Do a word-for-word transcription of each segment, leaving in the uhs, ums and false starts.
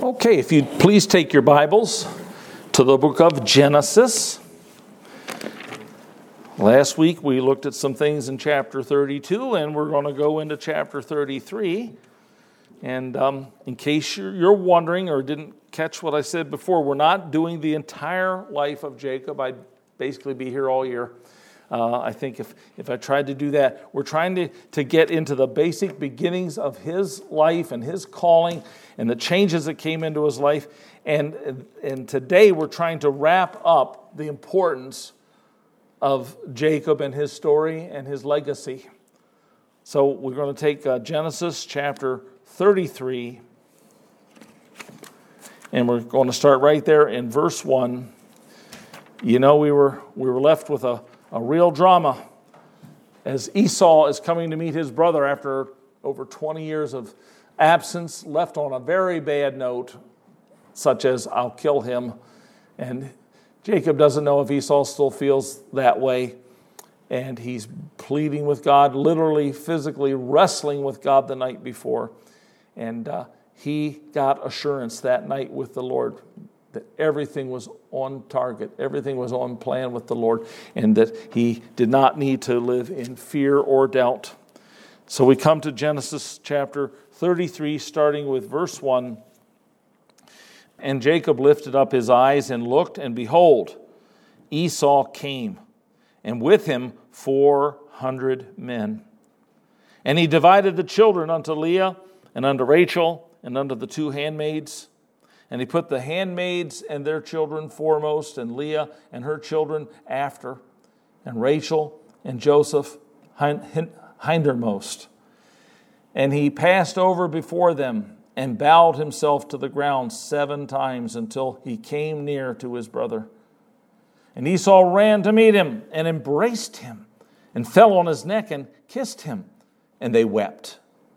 Okay, if you'd please take your Bibles to the book of Genesis. Last week we looked at some things in chapter thirty-two, and we're going to go into chapter thirty-three. And um, in case you're, you're wondering or didn't catch what I said before, we're not doing the entire life of Jacob. I'd basically be here all year. Uh, I think if, if I tried to do that, we're trying to, to get into the basic beginnings of his life and his calling and the changes that came into his life. And, and today we're trying to wrap up the importance of Jacob and his story and his legacy. So we're going to take uh, Genesis chapter thirty-three, and we're going to start right there in verse one. You know, we were we were left with a A real drama as Esau is coming to meet his brother after over twenty years of absence, left on a very bad note, such as, I'll kill him. And Jacob doesn't know if Esau still feels that way. And he's pleading with God, literally, physically wrestling with God the night before. And uh, he got assurance that night with the Lord that everything was on target, everything was on plan with the Lord, and that he did not need to live in fear or doubt. So we come to Genesis chapter thirty-three, starting with verse one. And Jacob lifted up his eyes and looked, and behold, Esau came, and with him four hundred men. And he divided the children unto Leah, and unto Rachel, and unto the two handmaids. And he put the handmaids and their children foremost, and Leah and her children after, and Rachel and Joseph hindermost. And he passed over before them, and bowed himself to the ground seven times until he came near to his brother. And Esau ran to meet him, and embraced him, and fell on his neck, and kissed him, and they wept.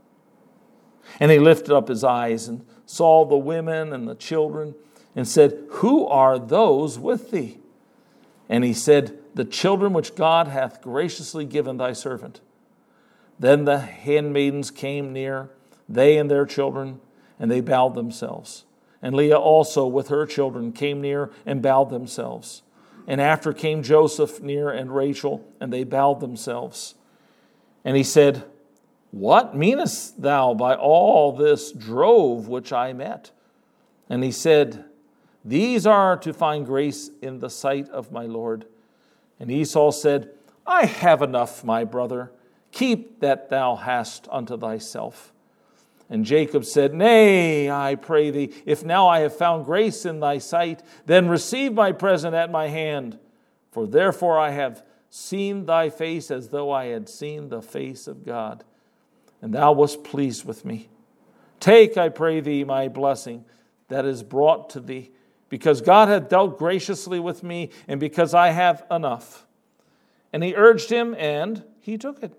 And he lifted up his eyes, and saw the women and the children, and said, Who are those with thee? And he said, The children which God hath graciously given thy servant. Then the handmaidens came near, they and their children, and they bowed themselves. And Leah also with her children came near and bowed themselves. And after came Joseph near and Rachel, and they bowed themselves. And he said, What meanest thou by all this drove which I met? And he said, These are to find grace in the sight of my Lord. And Esau said, I have enough, my brother. Keep that thou hast unto thyself. And Jacob said, Nay, I pray thee, if now I have found grace in thy sight, then receive my present at my hand. For therefore I have seen thy face as though I had seen the face of God. And thou wast pleased with me. Take, I pray thee, my blessing that is brought to thee, because God hath dealt graciously with me, and because I have enough. And he urged him, and he took it.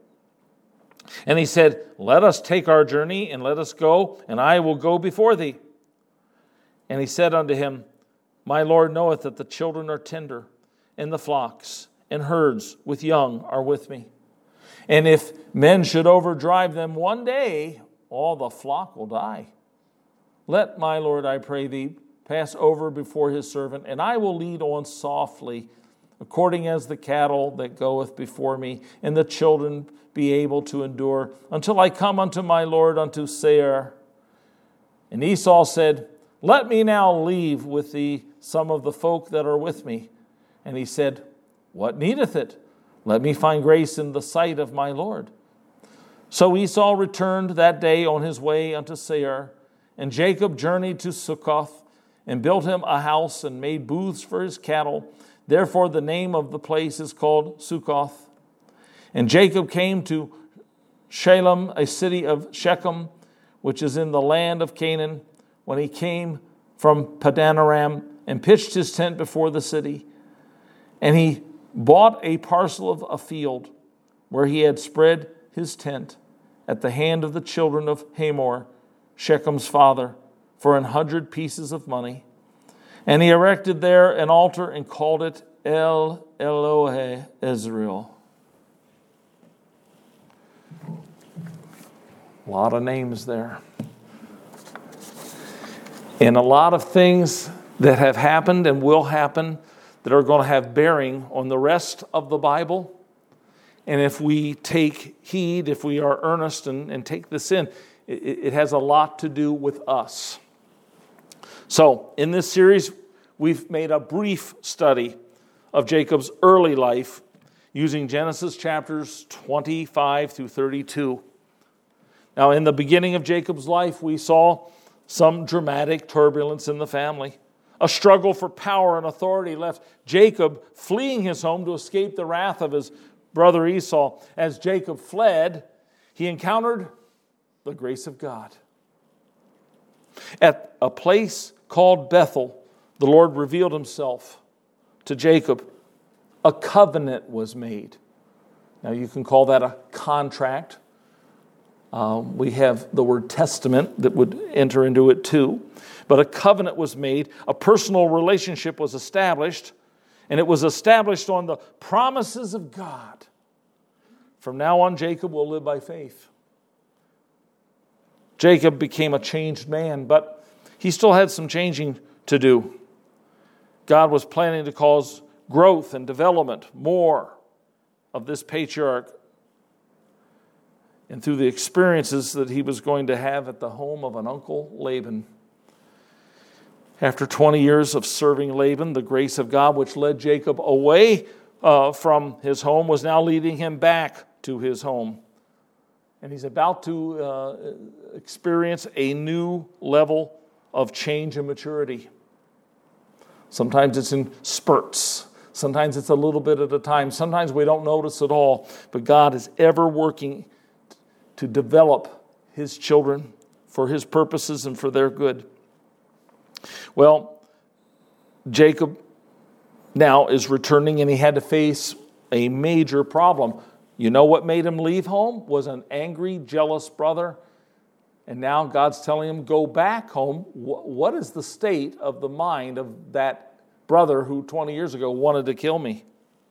And he said, Let us take our journey, and let us go, and I will go before thee. And he said unto him, My Lord knoweth that the children are tender, and the flocks and herds with young are with me. And if men should overdrive them one day, all the flock will die. Let my Lord, I pray thee, pass over before his servant, and I will lead on softly, according as the cattle that goeth before me, and the children be able to endure, until I come unto my Lord, unto Seir. And Esau said, Let me now leave with thee some of the folk that are with me. And he said, What needeth it? Let me find grace in the sight of my Lord. So Esau returned that day on his way unto Seir, and Jacob journeyed to Succoth, and built him a house, and made booths for his cattle. Therefore the name of the place is called Succoth. And Jacob came to Shalem, a city of Shechem, which is in the land of Canaan, when he came from Padanaram, and pitched his tent before the city. And he bought a parcel of a field where he had spread his tent at the hand of the children of Hamor, Shechem's father, for an hundred pieces of money. And he erected there an altar and called it El Elohe Israel. A lot of names there. And a lot of things that have happened and will happen that are going to have bearing on the rest of the Bible. And if we take heed, if we are earnest and, and take this in, it, it has a lot to do with us. So, in this series, we've made a brief study of Jacob's early life using Genesis chapters twenty-five through thirty-two. Now, in the beginning of Jacob's life, we saw some dramatic turbulence in the family. A struggle for power and authority left Jacob fleeing his home to escape the wrath of his brother Esau. As Jacob fled, he encountered the grace of God. At a place called Bethel, the Lord revealed himself to Jacob. A covenant was made. Now you can call that a contract. Um, we have the word testament that would enter into it too. But a covenant was made, a personal relationship was established, and it was established on the promises of God. From now on, Jacob will live by faith. Jacob became a changed man, but he still had some changing to do. God was planning to cause growth and development, more of this patriarch. And through the experiences that he was going to have at the home of an uncle, Laban. After twenty years of serving Laban, the grace of God, which led Jacob away uh, from his home, was now leading him back to his home. And he's about to uh, experience a new level of change and maturity. Sometimes it's in spurts. Sometimes it's a little bit at a time. Sometimes we don't notice at all. But God is ever working to develop his children for his purposes and for their good. Well, Jacob now is returning, and he had to face a major problem. You know what made him leave home? Was an angry, jealous brother. And now God's telling him, go back home. What is the state of the mind of that brother who twenty years ago wanted to kill me?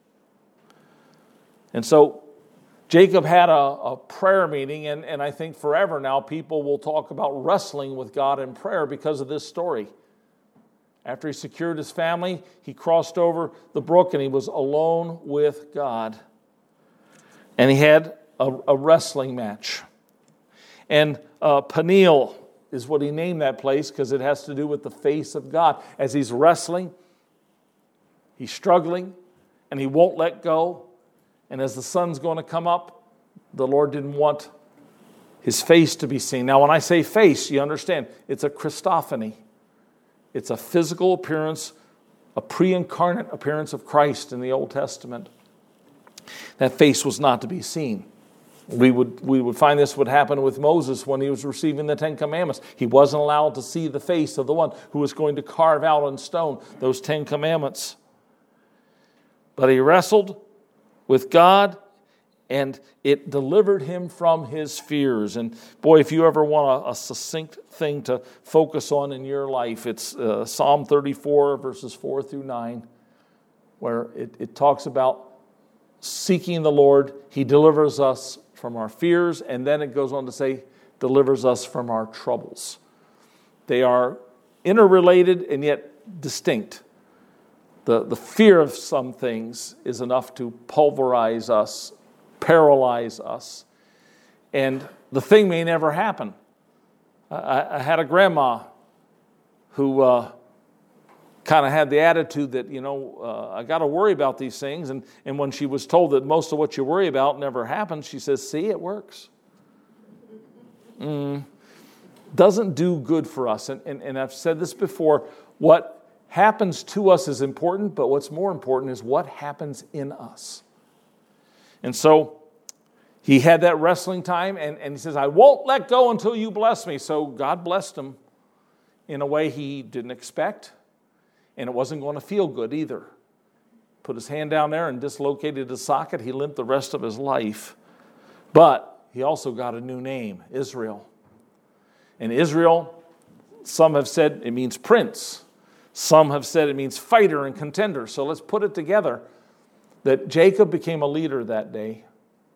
And so Jacob had a, a prayer meeting, and, and I think forever now people will talk about wrestling with God in prayer because of this story. After he secured his family, he crossed over the brook and he was alone with God. And he had a, a wrestling match. And uh, Peniel is what he named that place because it has to do with the face of God. As he's wrestling, he's struggling, and he won't let go. And as the sun's going to come up, the Lord didn't want his face to be seen. Now, when I say face, you understand, it's a Christophany. It's a physical appearance, a pre-incarnate appearance of Christ in the Old Testament. That face was not to be seen. We would, we would find this would happen with Moses when he was receiving the Ten Commandments. He wasn't allowed to see the face of the one who was going to carve out in stone those Ten Commandments. But he wrestled with God, and it delivered him from his fears. And boy, if you ever want a, a succinct thing to focus on in your life, it's uh, Psalm thirty-four, verses four through nine, where it, it talks about seeking the Lord. He delivers us from our fears, and then it goes on to say, delivers us from our troubles. They are interrelated and yet distinct. The, the fear of some things is enough to pulverize us, paralyze us. And the thing may never happen. I, I had a grandma who uh, kind of had the attitude that, you know, uh, I got to worry about these things. And, and when she was told that most of what you worry about never happens, she says, see, it works. Mm, doesn't do good for us. And, and, and I've said this before, what happens to us is important, but what's more important is what happens in us. And so he had that wrestling time, and, and he says, I won't let go until you bless me. So God blessed him in a way he didn't expect, and it wasn't going to feel good either. Put his hand down there and dislocated his socket. He limped the rest of his life. But he also got a new name, Israel. And Israel, some have said it means prince. Some have said it means fighter and contender. So let's put it together that Jacob became a leader that day.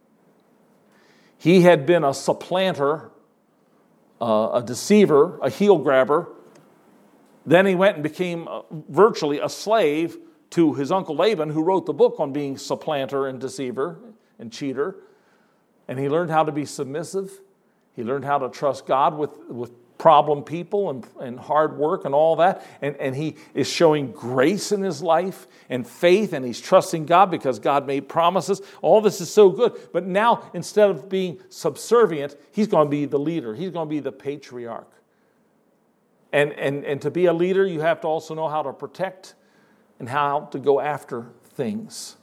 He had been a supplanter, uh, a deceiver, a heel grabber Then he went and became uh, virtually a slave to his uncle Laban, who wrote the book on being supplanter and deceiver and cheater. And he learned how to be submissive. He learned how to trust God with, with problem people and, and hard work and all that. And, and he is showing grace in his life and faith, and he's trusting God because God made promises. All this is so good. But now, instead of being subservient, he's going to be the leader. He's going to be the patriarch. And, and, and to be a leader, you have to also know how to protect and how to go after things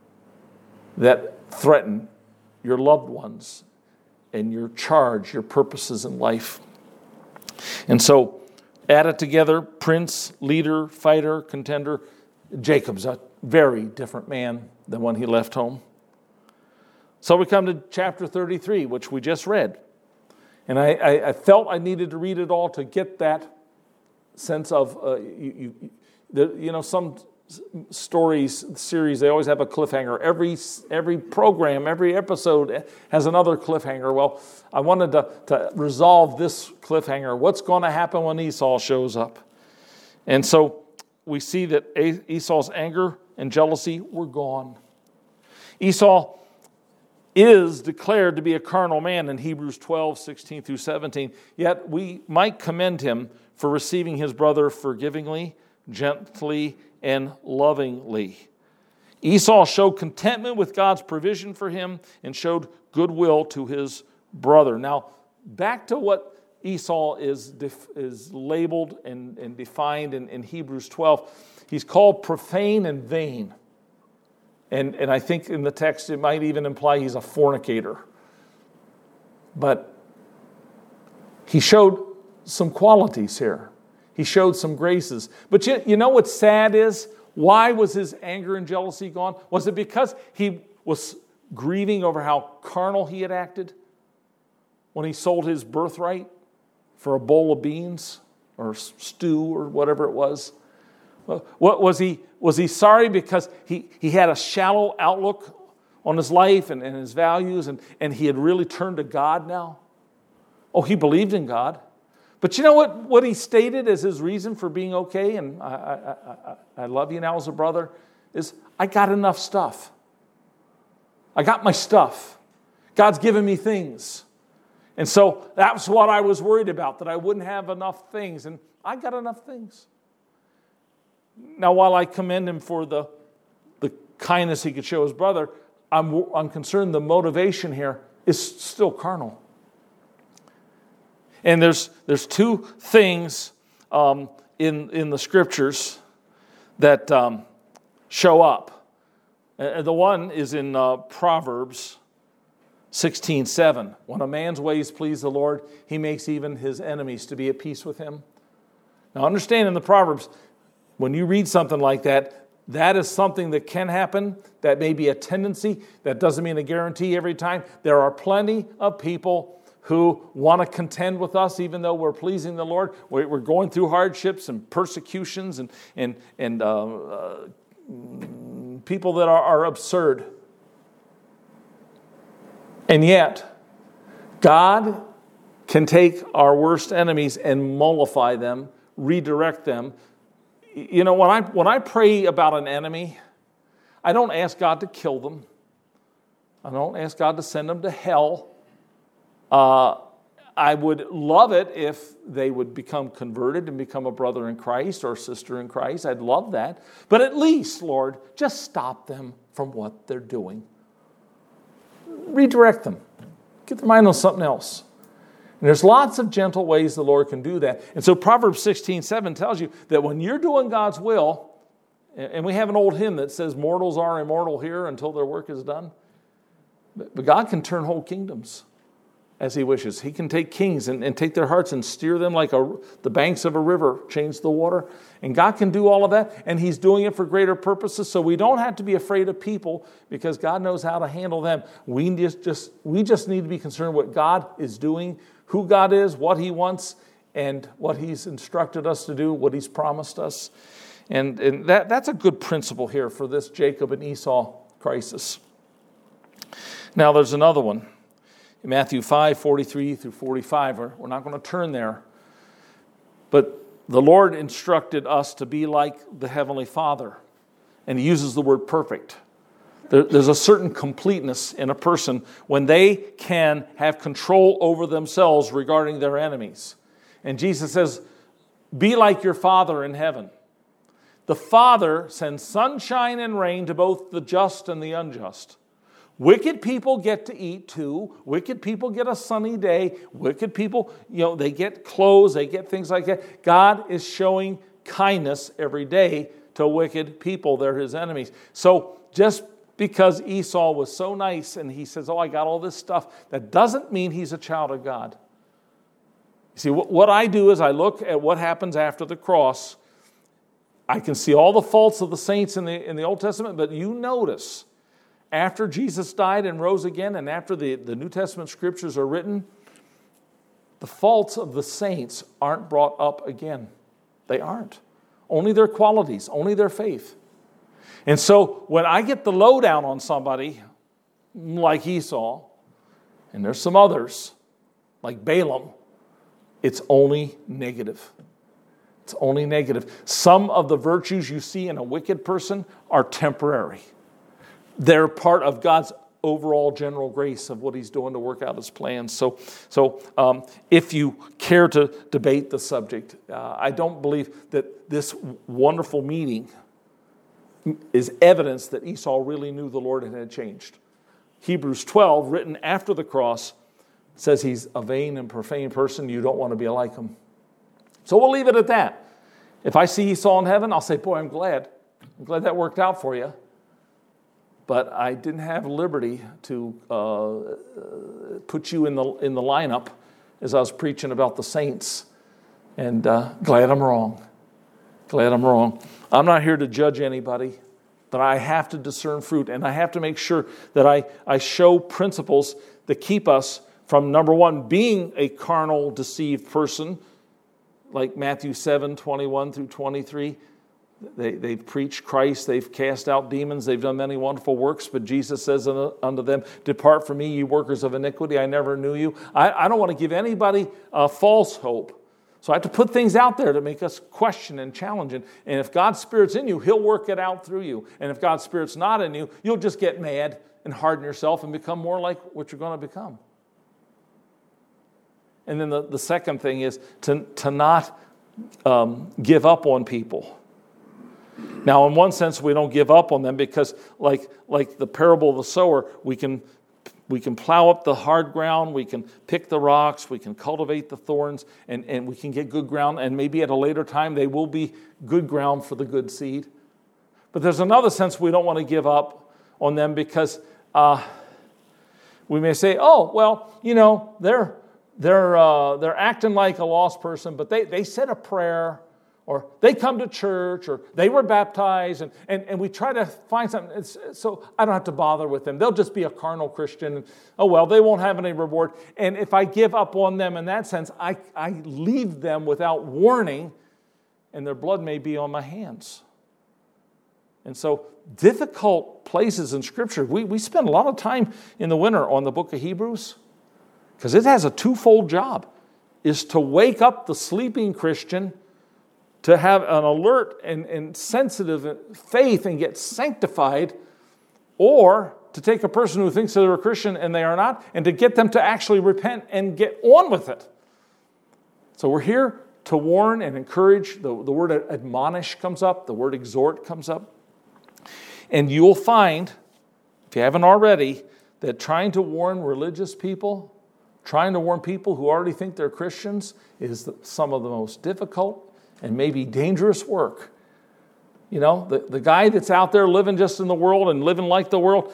that threaten your loved ones and your charge, your purposes in life. And so, add it together, prince, leader, fighter, contender. Jacob's a very different man than when he left home. So we come to chapter thirty-three, which we just read. And I, I, I felt I needed to read it all to get that sense of, uh, you, you, the, you know, some stories, series, they always have a cliffhanger. Every every program, every episode has another cliffhanger. Well, I wanted to, to resolve this cliffhanger. What's going to happen when Esau shows up? And so we see that Esau's anger and jealousy were gone. Esau is declared to be a carnal man in Hebrews twelve, sixteen through seventeen. Yet we might commend him for receiving his brother forgivingly, gently, and lovingly. Esau showed contentment with God's provision for him and showed goodwill to his brother. Now, back to what Esau is, def- is labeled and, and defined in, in Hebrews twelve. He's called profane and vain. And, and I think in the text it might even imply he's a fornicator. But he showed some qualities here. He showed some graces. But you, you know what's sad is? Why was his anger and jealousy gone? Was it because he was grieving over how carnal he had acted when he sold his birthright for a bowl of beans or stew or whatever it was? What was he? Was he sorry because he, he had a shallow outlook on his life and, and his values, and, and he had really turned to God now? Oh, he believed in God. But you know what, what he stated as his reason for being okay, and I, I, I, I love you now as a brother, is I got enough stuff. I got my stuff. God's given me things. And so that's what I was worried about, that I wouldn't have enough things. And I got enough things. Now, while I commend him for the, the kindness he could show his brother, I'm, I'm concerned the motivation here is still carnal. And there's there's two things um, in, in the scriptures that um, show up. Uh, the one is in uh, Proverbs sixteen seven. When a man's ways please the Lord, he makes even his enemies to be at peace with him. Now understand in the Proverbs, when you read something like that, that is something that can happen. That may be a tendency. That doesn't mean a guarantee every time. There are plenty of people who want to contend with us even though we're pleasing the Lord. We're going through hardships and persecutions and, and, and uh, uh, people that are, are absurd. And yet, God can take our worst enemies and mollify them, redirect them. You know, when I when I pray about an enemy, I don't ask God to kill them. I don't ask God to send them to hell. Uh, I would love it if they would become converted and become a brother in Christ or a sister in Christ. I'd love that. But at least, Lord, just stop them from what they're doing. Redirect them. Get their mind on something else. And there's lots of gentle ways the Lord can do that. And so Proverbs sixteen seven tells you that when you're doing God's will, and we have an old hymn that says, mortals are immortal here until their work is done. But God can turn whole kingdoms as he wishes. He can take kings and, and take their hearts and steer them like a, the banks of a river, change the water. And God can do all of that, and he's doing it for greater purposes, so we don't have to be afraid of people because God knows how to handle them. We just, just, we just need to be concerned what God is doing, who God is, what he wants, and what he's instructed us to do, what he's promised us. And, and that, that's a good principle here for this Jacob and Esau crisis. Now there's another one. Matthew five, forty-three through forty-five. We're not going to turn there. But the Lord instructed us to be like the Heavenly Father. And he uses the word perfect. There, there's a certain completeness in a person when they can have control over themselves regarding their enemies. And Jesus says, be like your Father in heaven. The Father sends sunshine and rain to both the just and the unjust. Wicked people get to eat too. Wicked people get a sunny day. Wicked people, you know, they get clothes, they get things like that. God is showing kindness every day to wicked people. They're his enemies. So just because Esau was so nice and he says, oh, I got all this stuff, that doesn't mean he's a child of God. You see, what I do is I look at what happens after the cross. I can see all the faults of the saints in the, in the Old Testament, but you notice after Jesus died and rose again, and after the, the New Testament scriptures are written, the faults of the saints aren't brought up again. They aren't. Only their qualities, only their faith. And so when I get the lowdown on somebody like Esau, and there's some others like Balaam, it's only negative. It's only negative. Some of the virtues you see in a wicked person are temporary. They're part of God's overall general grace of what he's doing to work out his plans. So, so um, if you care to debate the subject, uh, I don't believe that this wonderful meeting is evidence that Esau really knew the Lord and had changed. Hebrews twelve, written after the cross, says he's a vain and profane person. You don't want to be like him. So we'll leave it at that. If I see Esau in heaven, I'll say, boy, I'm glad. I'm glad that worked out for you. But I didn't have liberty to uh, put you in the in the lineup as I was preaching about the saints. And uh, glad I'm wrong. Glad I'm wrong. I'm not here to judge anybody, but I have to discern fruit. And I have to make sure that I, I show principles that keep us from, number one, being a carnal, deceived person, like Matthew seven, twenty-one through twenty-three. They, they've preached Christ, they've cast out demons, they've done many wonderful works, but Jesus says unto them, depart from me, you workers of iniquity, I never knew you. I, I don't want to give anybody a false hope. So I have to put things out there to make us question and challenge. And, and if God's Spirit's in you, he'll work it out through you. And if God's Spirit's not in you, you'll just get mad and harden yourself and become more like what you're going to become. And then the, the second thing is to, to not um, give up on people. Now, in one sense, we don't give up on them because, like, like the parable of the sower, we can we can plow up the hard ground, we can pick the rocks, we can cultivate the thorns, and, and we can get good ground, and maybe at a later time they will be good ground for the good seed. But there's another sense we don't want to give up on them because uh, we may say, oh, well, you know, they're they're uh, they're acting like a lost person, but they, they said a prayer, or they come to church, or they were baptized, and, and, and we try to find something. It's, so I don't have to bother with them. They'll just be a carnal Christian. Oh, well, they won't have any reward. And if I give up on them in that sense, I, I leave them without warning, and their blood may be on my hands. And so difficult places in Scripture. We, we spend a lot of time in the winter on the book of Hebrews because it has a twofold job, is to wake up the sleeping Christian, to have an alert and, and sensitive faith and get sanctified, or to take a person who thinks they're a Christian and they are not, and to get them to actually repent and get on with it. So we're here to warn and encourage. The, the word admonish comes up. The word exhort comes up. And you'll find, if you haven't already, that trying to warn religious people, trying to warn people who already think they're Christians is some of the most difficult and maybe dangerous work. You know, the, the guy that's out there living just in the world and living like the world,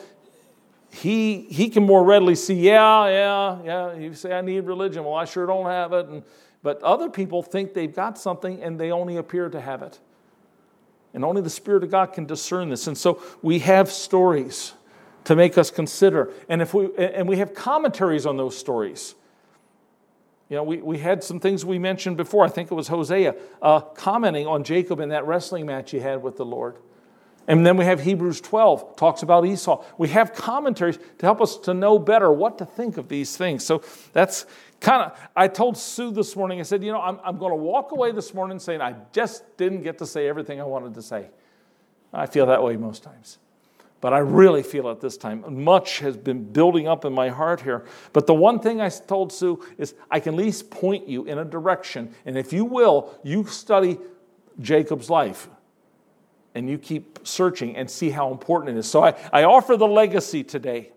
he he can more readily see, yeah, yeah, yeah, you say I need religion. Well, I sure don't have it. And, but other people think they've got something and they only appear to have it. And only the Spirit of God can discern this. And so we have stories to make us consider. And if we and we have commentaries on those stories. You know, we, we had some things we mentioned before. I think it was Hosea uh, commenting on Jacob in that wrestling match he had with the Lord. And then we have Hebrews twelve, talks about Esau. We have commentaries to help us to know better what to think of these things. So that's kind of, I told Sue this morning, I said, you know, I'm, I'm going to walk away this morning saying I just didn't get to say everything I wanted to say. I feel that way most times. But I really feel it this time. Much has been building up in my heart here. But the one thing I told Sue is I can at least point you in a direction. And if you will, you study Jacob's life. And you keep searching and see how important it is. So I, I offer the legacy today.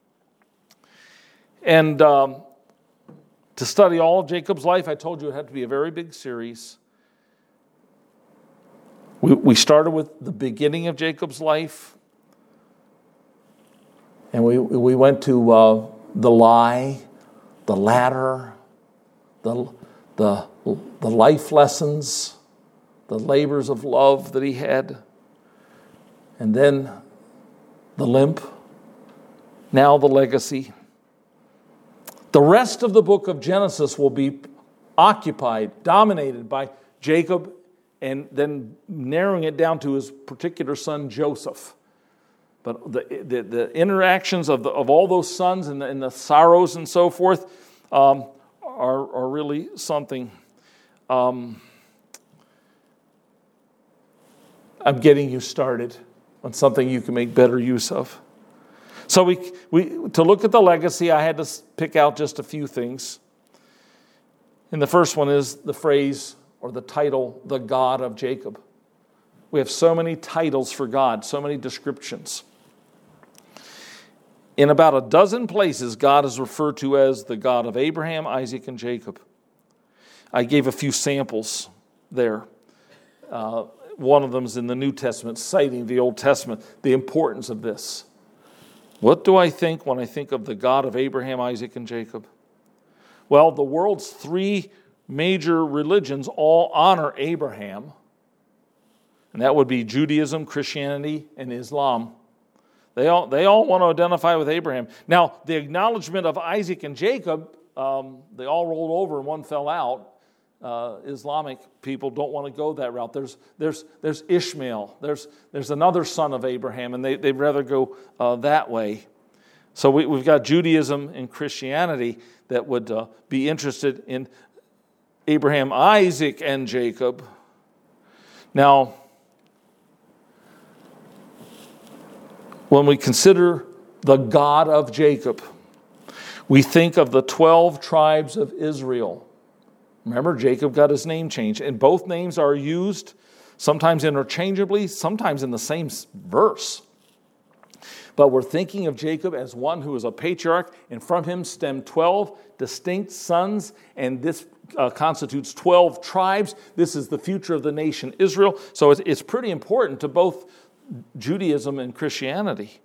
And um, to study all of Jacob's life, I told you it had to be a very big series. We, we started with the beginning of Jacob's life. And we, we went to uh, the lie, the ladder, the, the, the life lessons, the labors of love that he had, and then the limp, now the legacy. The rest of the book of Genesis will be occupied, dominated by Jacob, and then narrowing it down to his particular son Joseph. But the the, the interactions of the, of all those sons and the, and the sorrows and so forth um, are are really something. Um, I'm getting you started on something you can make better use of. So we we to look at the legacy, I had to pick out just a few things. And the first one is the phrase or the title, the God of Jacob. We have so many titles for God, so many descriptions. In about a dozen places, God is referred to as the God of Abraham, Isaac, and Jacob. I gave a few samples there. Uh, one of them is in the New Testament, citing the Old Testament, the importance of this. What do I think when I think of the God of Abraham, Isaac, and Jacob? Well, the world's three major religions all honor Abraham, and that would be Judaism, Christianity, and Islam. They all, they all want to identify with Abraham. Now, the acknowledgement of Isaac and Jacob, um, they all rolled over and one fell out. Uh, Islamic people don't want to go that route. There's there's there's Ishmael. There's there's another son of Abraham, and they, they'd rather go uh, that way. So we, we've got Judaism and Christianity that would uh, be interested in Abraham, Isaac, and Jacob. Now, when we consider the God of Jacob, we think of the twelve tribes of Israel. Remember, Jacob got his name changed, and both names are used sometimes interchangeably, sometimes in the same verse. But we're thinking of Jacob as one who is a patriarch, and from him stem twelve distinct sons, and this uh, constitutes twelve tribes. This is the future of the nation Israel. So it's, it's pretty important to both Judaism and Christianity.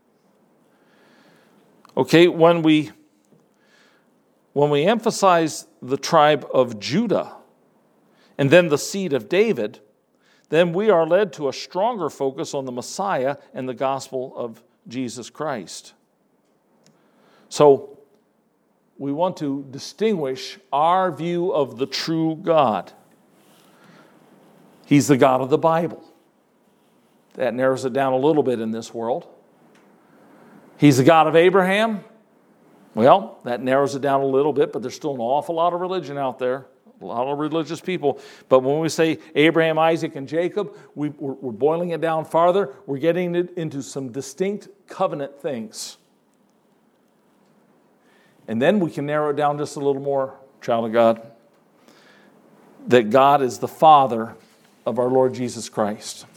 Okay, when we when we emphasize the tribe of Judah and then the seed of David, then we are led to a stronger focus on the Messiah and the gospel of Jesus Christ. So we want to distinguish our view of the true God. He's the God of the Bible. That narrows it down a little bit in this world. He's the God of Abraham. Well, that narrows it down a little bit, but there's still an awful lot of religion out there, a lot of religious people. But when we say Abraham, Isaac, and Jacob, we, we're, we're boiling it down farther. We're getting it into some distinct covenant things. And then we can narrow it down just a little more, child of God, that God is the Father of our Lord Jesus Christ.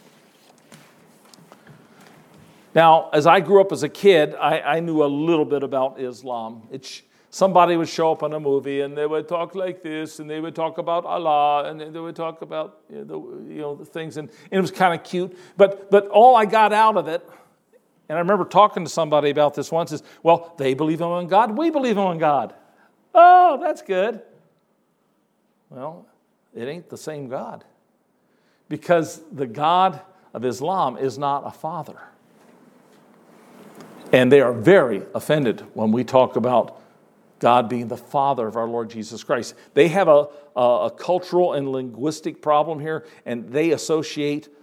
Now, as I grew up as a kid, I, I knew a little bit about Islam. It's, somebody would show up in a movie and they would talk like this, and they would talk about Allah, and they would talk about you know, the, you know, the things, and, and it was kind of cute. But but all I got out of it, and I remember talking to somebody about this once, is, well, they believe in one God, we believe in one God. Oh, that's good. Well, it ain't the same God. Because the God of Islam is not a father. And they are very offended when we talk about God being the Father of our Lord Jesus Christ. They have a, a, a cultural and linguistic problem here, and they associate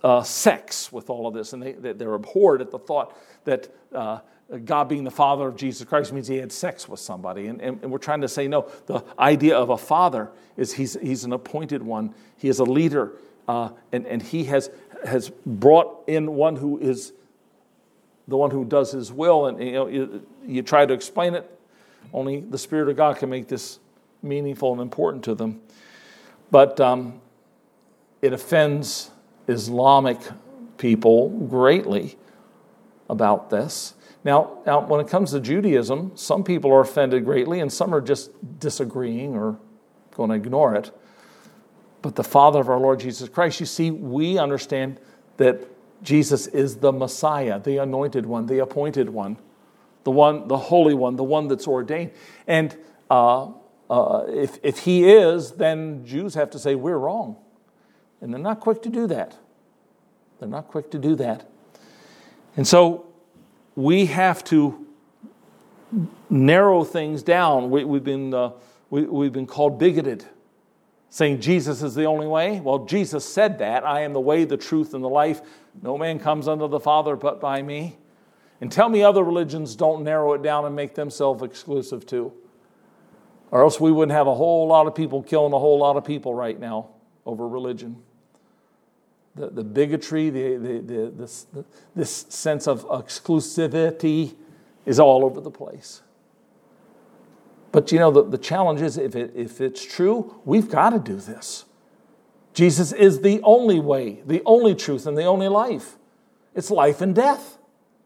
uh, sex with all of this, and they, they're abhorred at the thought that uh, God being the father of Jesus Christ means he had sex with somebody. And, and, and we're trying to say, no, the idea of a father is he's, he's an appointed one. He is a leader, uh, and, and he has, has brought in one who is the one who does his will. And you know, you, you try to explain it, only the Spirit of God can make this meaningful and important to them. But um, it offends Islamic people greatly about this. Now, now, when it comes to Judaism, some people are offended greatly and some are just disagreeing or going to ignore it. But the Father of our Lord Jesus Christ, you see, we understand that Jesus is the Messiah, the anointed one, the appointed one, the one, the holy one, the one that's ordained. And uh, uh, if, if he is, then Jews have to say, we're wrong. And they're not quick to do that. They're not quick to do that. And so we have to narrow things down. We, we've been uh, we, we've been called bigoted, saying Jesus is the only way. Well, Jesus said that. I am the way, the truth, and the life. No man comes unto the Father but by me. And tell me other religions don't narrow it down and make themselves exclusive too. Or else we wouldn't have a whole lot of people killing a whole lot of people right now over religion. The, the bigotry, the, the, the, this, the, this sense of exclusivity is all over the place. But you know, the, the challenge is if, it, if it's true, we've got to do this. Jesus is the only way, the only truth, and the only life. It's life and death.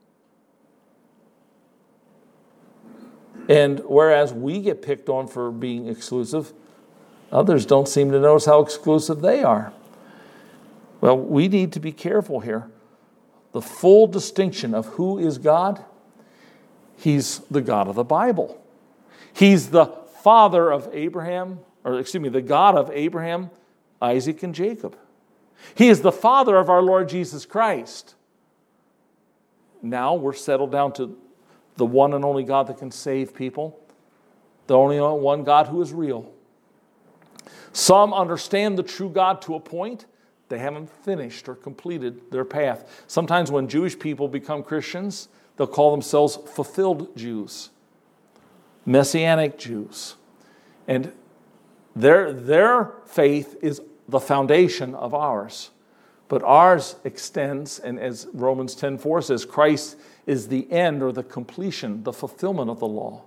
And whereas we get picked on for being exclusive, others don't seem to notice how exclusive they are. Well, we need to be careful here. The full distinction of who is God, he's the God of the Bible. He's the father of Abraham, or excuse me, the God of Abraham, Isaac, and Jacob. He is the Father of our Lord Jesus Christ. Now we're settled down to the one and only God that can save people, the only one God who is real. Some understand the true God to a point. They haven't finished or completed their path. Sometimes when Jewish people become Christians, they'll call themselves fulfilled Jews, Messianic Jews. And their, their faith is the foundation of ours. But ours extends, and as Romans ten four says, Christ is the end or the completion, the fulfillment of the law.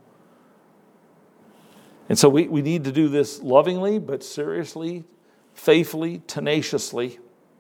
And so we, we need to do this lovingly, but seriously, faithfully, tenaciously.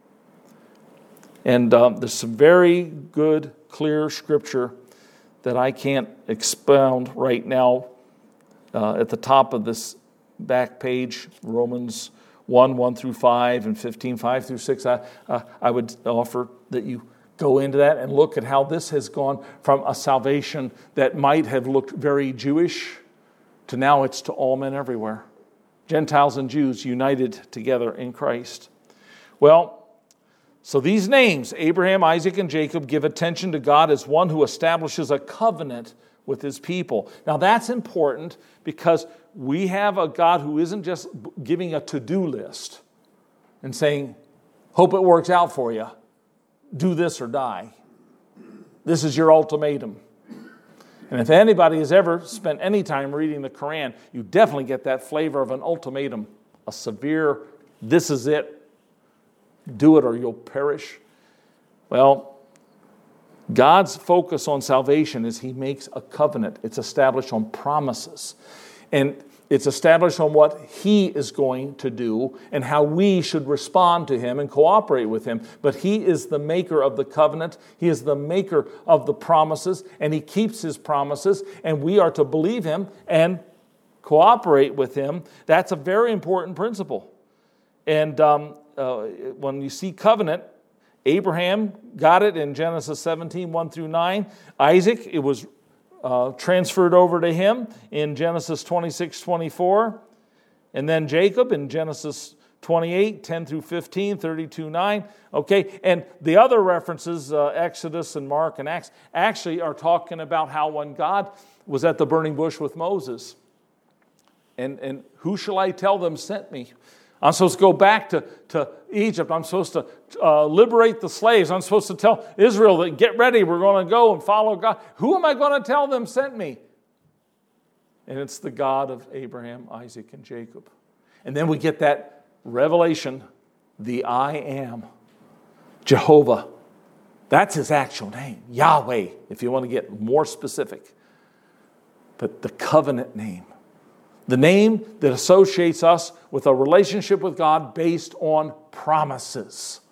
And um, there's some very good, clear scripture that I can't expound right now uh, at the top of this back page, Romans one, one through five, and fifteen, five through six. I, uh, I would offer that you go into that and look at how this has gone from a salvation that might have looked very Jewish to now it's to all men everywhere. Gentiles and Jews united together in Christ. Well, so these names, Abraham, Isaac, and Jacob, give attention to God as one who establishes a covenant with his people. Now that's important because we have a God who isn't just giving a to-do list and saying, hope it works out for you. Do this or die. This is your ultimatum. And if anybody has ever spent any time reading the Quran, you definitely get that flavor of an ultimatum, a severe, this is it, do it or you'll perish. Well, God's focus on salvation is he makes a covenant. It's established on promises. And it's established on what he is going to do and how we should respond to him and cooperate with him. But he is the maker of the covenant. He is the maker of the promises, and he keeps his promises, and we are to believe him and cooperate with him. That's a very important principle. And um, uh, when you see covenant, Abraham got it in Genesis seventeen, one through nine. Isaac, it was Uh, transferred over to him in Genesis twenty-six, twenty-four. And then Jacob in Genesis twenty-eight, ten through fifteen, thirty-two, nine. Okay, and the other references, uh, Exodus and Mark and Acts, actually are talking about how when God was at the burning bush with Moses, and, and who shall I tell them sent me? I'm supposed to go back to, to Egypt. I'm supposed to uh, liberate the slaves. I'm supposed to tell Israel that get ready, we're going to go and follow God. Who am I going to tell them sent me? And it's the God of Abraham, Isaac, and Jacob. And then we get that revelation, the I am, Jehovah. That's his actual name, Yahweh, if you want to get more specific. But the covenant name, the name that associates us with a relationship with God based on promises,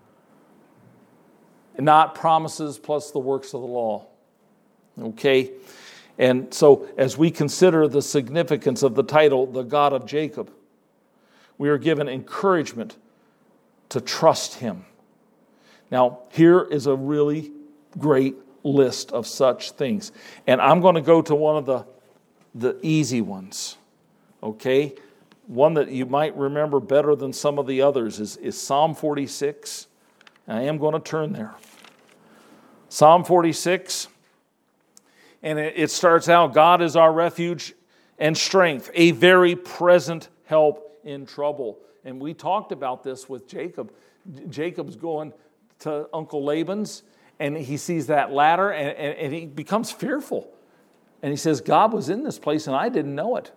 and not promises plus the works of the law. Okay? And so as we consider the significance of the title, the God of Jacob, we are given encouragement to trust him. Now, here is a really great list of such things. And I'm going to go to one of the, the easy ones, okay? One that you might remember better than some of the others is, is Psalm forty-six. And I am going to turn there. Psalm forty-six, and it, it starts out, God is our refuge and strength, a very present help in trouble. And we talked about this with Jacob. Jacob's going to Uncle Laban's, and he sees that ladder, and, and, and he becomes fearful. And he says, God was in this place, and I didn't know it.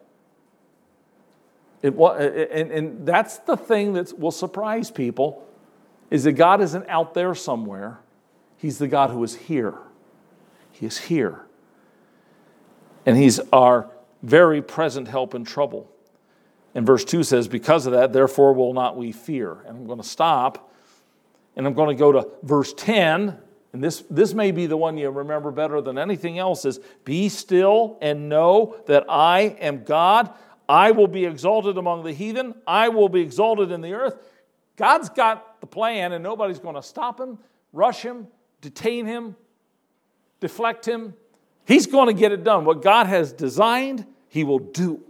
It was, and, and that's the thing that will surprise people, is that God isn't out there somewhere. He's the God who is here. He is here. And he's our very present help in trouble. And verse two says, because of that, therefore will not we fear. And I'm going to stop. And I'm going to go to verse ten, and this, this may be the one you remember better than anything else, is, be still and know that I am God. I will be exalted among the heathen. I will be exalted in the earth. God's got the plan, and nobody's going to stop him, rush him, detain him, deflect him. He's going to get it done. What God has designed, he will do.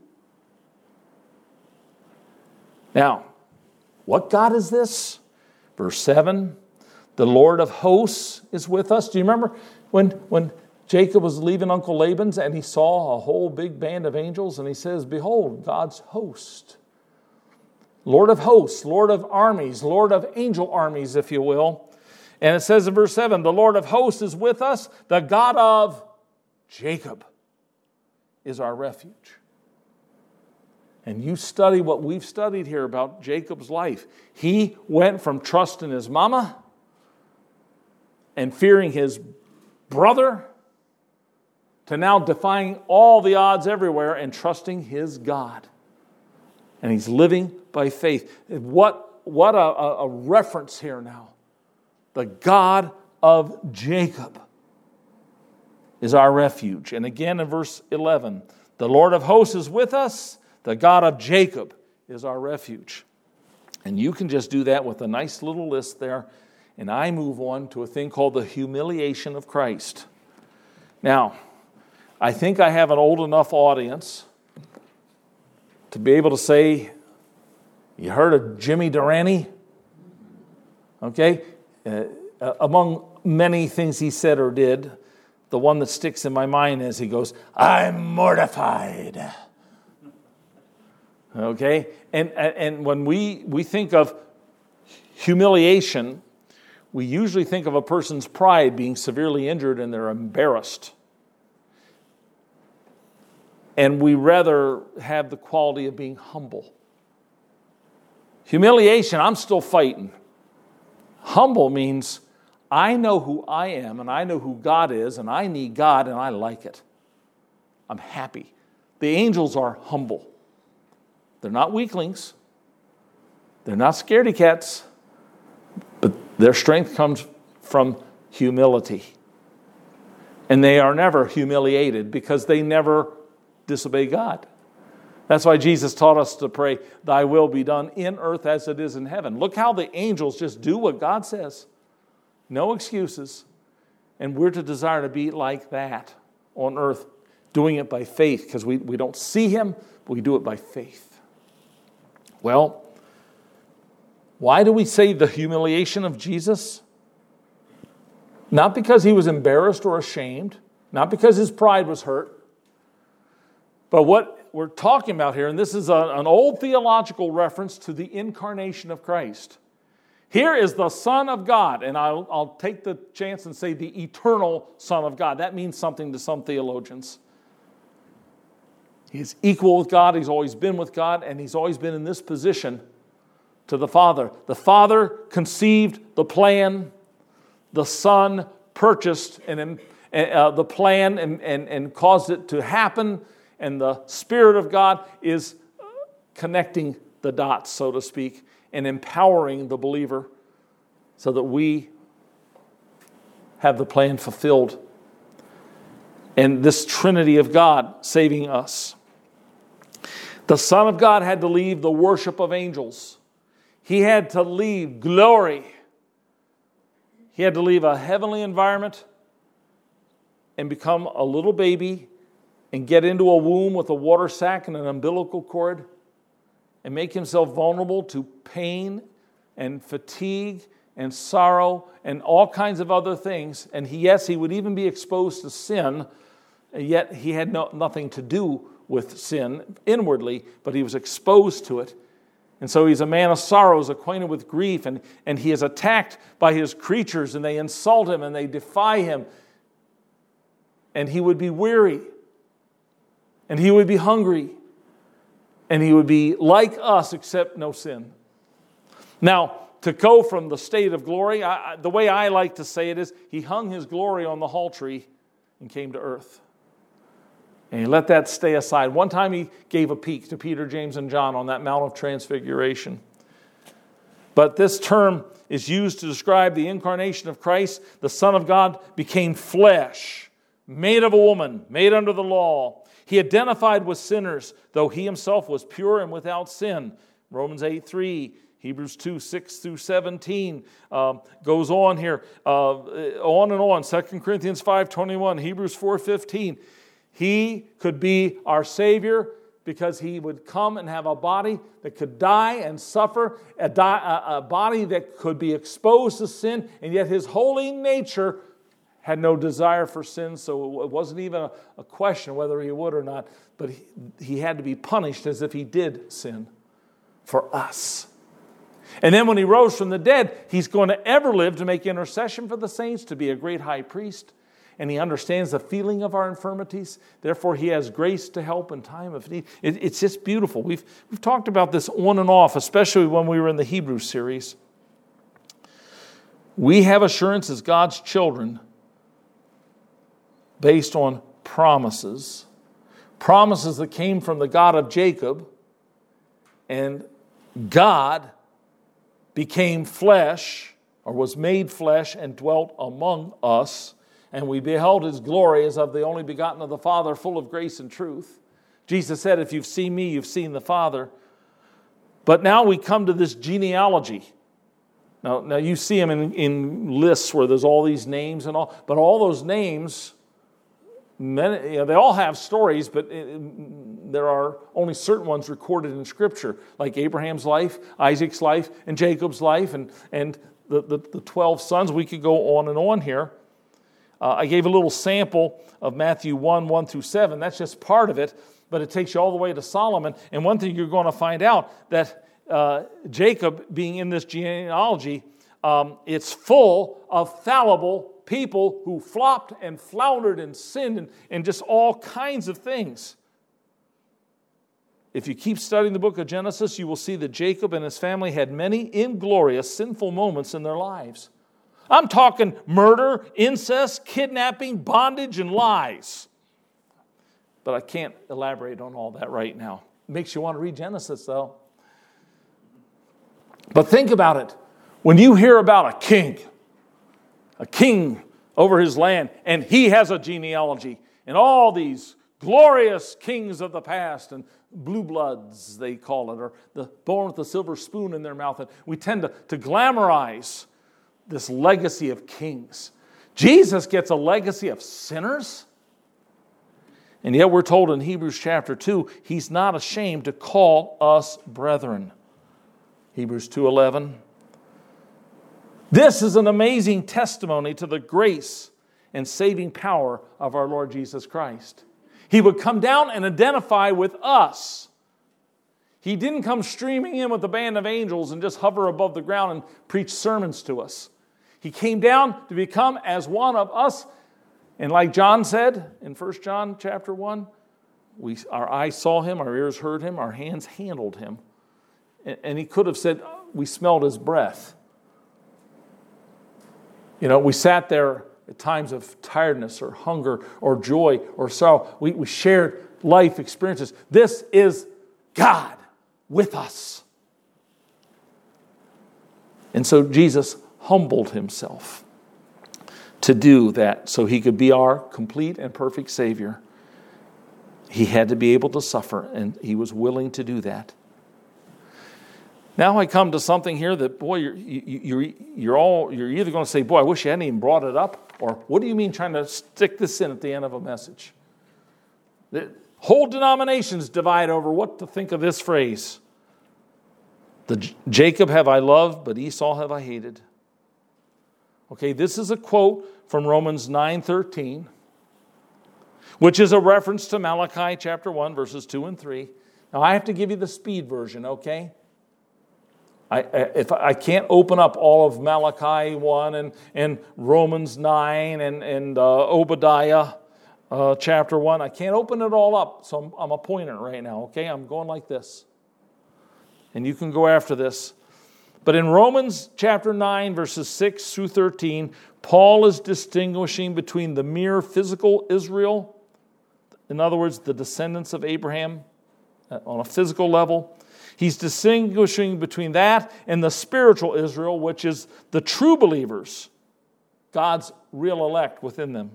Now, what God is this? Verse seven, the Lord of hosts is with us. Do you remember when, when Jacob was leaving Uncle Laban's and he saw a whole big band of angels, and he says, behold, God's host. Lord of hosts, Lord of armies, Lord of angel armies, if you will. And it says in verse seven, the Lord of hosts is with us. The God of Jacob is our refuge. And you study what we've studied here about Jacob's life. He went from trusting his mama and fearing his brother to now defying all the odds everywhere and trusting his God. And he's living by faith. What, what a, a reference here now. The God of Jacob is our refuge. And again in verse eleven, the Lord of hosts is with us. The God of Jacob is our refuge. And you can just do that with a nice little list there. And I move on to a thing called the humiliation of Christ. Now, I think I have an old enough audience to be able to say, you heard of Jimmy Durante? Okay? Uh, among many things he said or did, the one that sticks in my mind is he goes, I'm mortified. Okay? And and when we, we think of humiliation, we usually think of a person's pride being severely injured and they're embarrassed. And we rather have the quality of being humble. Humiliation, I'm still fighting. Humble means I know who I am and I know who God is and I need God and I like it. I'm happy. The angels are humble. They're not weaklings. They're not scaredy cats. But their strength comes from humility. And they are never humiliated because they never disobey God. That's why Jesus taught us to pray, thy will be done in earth as it is in heaven. Look how the angels just do what God says. No excuses. And we're to desire to be like that on earth, doing it by faith, because we, we don't see him, but we do it by faith. Well, why do we say the humiliation of Jesus? Not because he was embarrassed or ashamed, not because his pride was hurt, but what we're talking about here, and this is a, an old theological reference to the incarnation of Christ. Here is the Son of God, and I'll, I'll take the chance and say the eternal Son of God. That means something to some theologians. He's equal with God, he's always been with God, and he's always been in this position to the Father. The Father conceived the plan, the Son purchased and, uh, the plan and, and, and caused it to happen, and the Spirit of God is connecting the dots, so to speak, and empowering the believer so that we have the plan fulfilled. And this Trinity of God saving us. The Son of God had to leave the worship of angels. He had to leave glory. He had to leave a heavenly environment and become a little baby and get into a womb with a water sack and an umbilical cord and make himself vulnerable to pain and fatigue and sorrow and all kinds of other things. And he, yes, he would even be exposed to sin, and yet he had no, nothing to do with sin inwardly, but he was exposed to it. And so he's a man of sorrows, acquainted with grief, and, and he is attacked by his creatures, and they insult him and they defy him. And he would be weary, and he would be hungry, and he would be like us, except no sin. Now, to go from the state of glory, I, the way I like to say it is, he hung his glory on the hall tree and came to earth. And he let that stay aside. One time he gave a peek to Peter, James, and John on that Mount of Transfiguration. But this term is used to describe the incarnation of Christ. The Son of God became flesh, made of a woman, made under the law. He identified with sinners, though he himself was pure and without sin. Romans eight three, Hebrews two six through seventeen um, goes on here, uh, on and on. Second Corinthians five twenty-one, Hebrews four fifteen. He could be our Savior because he would come and have a body that could die and suffer, a, die, a, a body that could be exposed to sin, and yet his holy nature had no desire for sin, so it wasn't even a, a question whether he would or not, but he, he had to be punished as if he did sin for us. And then when he rose from the dead, he's going to ever live to make intercession for the saints, to be a great high priest. And he understands the feeling of our infirmities. Therefore, he has grace to help in time of need. It, it's just beautiful. We've, we've talked about this on and off, especially when we were in the Hebrews series. We have assurance as God's children based on promises. Promises that came from the God of Jacob. And God became flesh, or was made flesh, and dwelt among us. And we beheld his glory as of the only begotten of the Father, full of grace and truth. Jesus said, if you've seen me, you've seen the Father. But now we come to this genealogy. Now, now you see them in, in lists where there's all these names and all. But all those names, many, you know, they all have stories, but it, there are only certain ones recorded in Scripture, like Abraham's life, Isaac's life, and Jacob's life, and, and the, the, the twelve sons. We could go on and on here. Uh, I gave a little sample of Matthew one, one through seven. That's just part of it, but it takes you all the way to Solomon. And one thing you're going to find out, that uh, Jacob, being in this genealogy, um, it's full of fallible people who flopped and floundered and sinned and, and just all kinds of things. If you keep studying the book of Genesis, you will see that Jacob and his family had many inglorious, sinful moments in their lives. I'm talking murder, incest, kidnapping, bondage, and lies. But I can't elaborate on all that right now. It makes you want to read Genesis, though. But think about it. When you hear about a king, a king over his land, and he has a genealogy, and all these glorious kings of the past, and blue bloods, they call it, or the born with the silver spoon in their mouth, and we tend to, to glamorize this legacy of kings. Jesus gets a legacy of sinners. And yet we're told in Hebrews chapter two, he's not ashamed to call us brethren. Hebrews two eleven. This is an amazing testimony to the grace and saving power of our Lord Jesus Christ. He would come down and identify with us. He didn't come streaming in with a band of angels and just hover above the ground and preach sermons to us. He came down to become as one of us. And like John said in First John chapter one, we, our eyes saw him, our ears heard him, our hands handled him. And, and he could have said, we smelled his breath. You know, we sat there at times of tiredness or hunger or joy or sorrow. We, we shared life experiences. This is God with us. And so Jesus humbled himself to do that so he could be our complete and perfect Savior. He had to be able to suffer, and he was willing to do that. Now I come to something here that, boy, you're, you're, you're, all, you're either going to say, boy, I wish you hadn't even brought it up, or what do you mean trying to stick this in at the end of a message? The whole denominations divide over what to think of this phrase. The Jacob have I loved, but Esau have I hated. Okay, this is a quote from Romans nine thirteen, which is a reference to Malachi chapter one, verses two and three. Now, I have to give you the speed version, okay? I, if I can't open up all of Malachi one and, and Romans nine and, and uh, Obadiah uh, chapter one. I can't open it all up, so I'm, I'm a pointer right now, okay? I'm going like this. And you can go after this. But in Romans chapter nine, verses six through thirteen, Paul is distinguishing between the mere physical Israel, in other words, the descendants of Abraham on a physical level. He's distinguishing between that and the spiritual Israel, which is the true believers, God's real elect within them.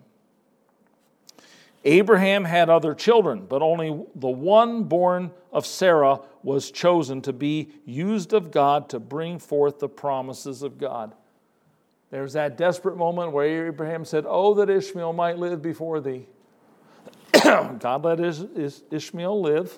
Abraham had other children, but only the one born of Sarah was chosen to be used of God to bring forth the promises of God. There's that desperate moment where Abraham said, oh, that Ishmael might live before thee. God let Ishmael live.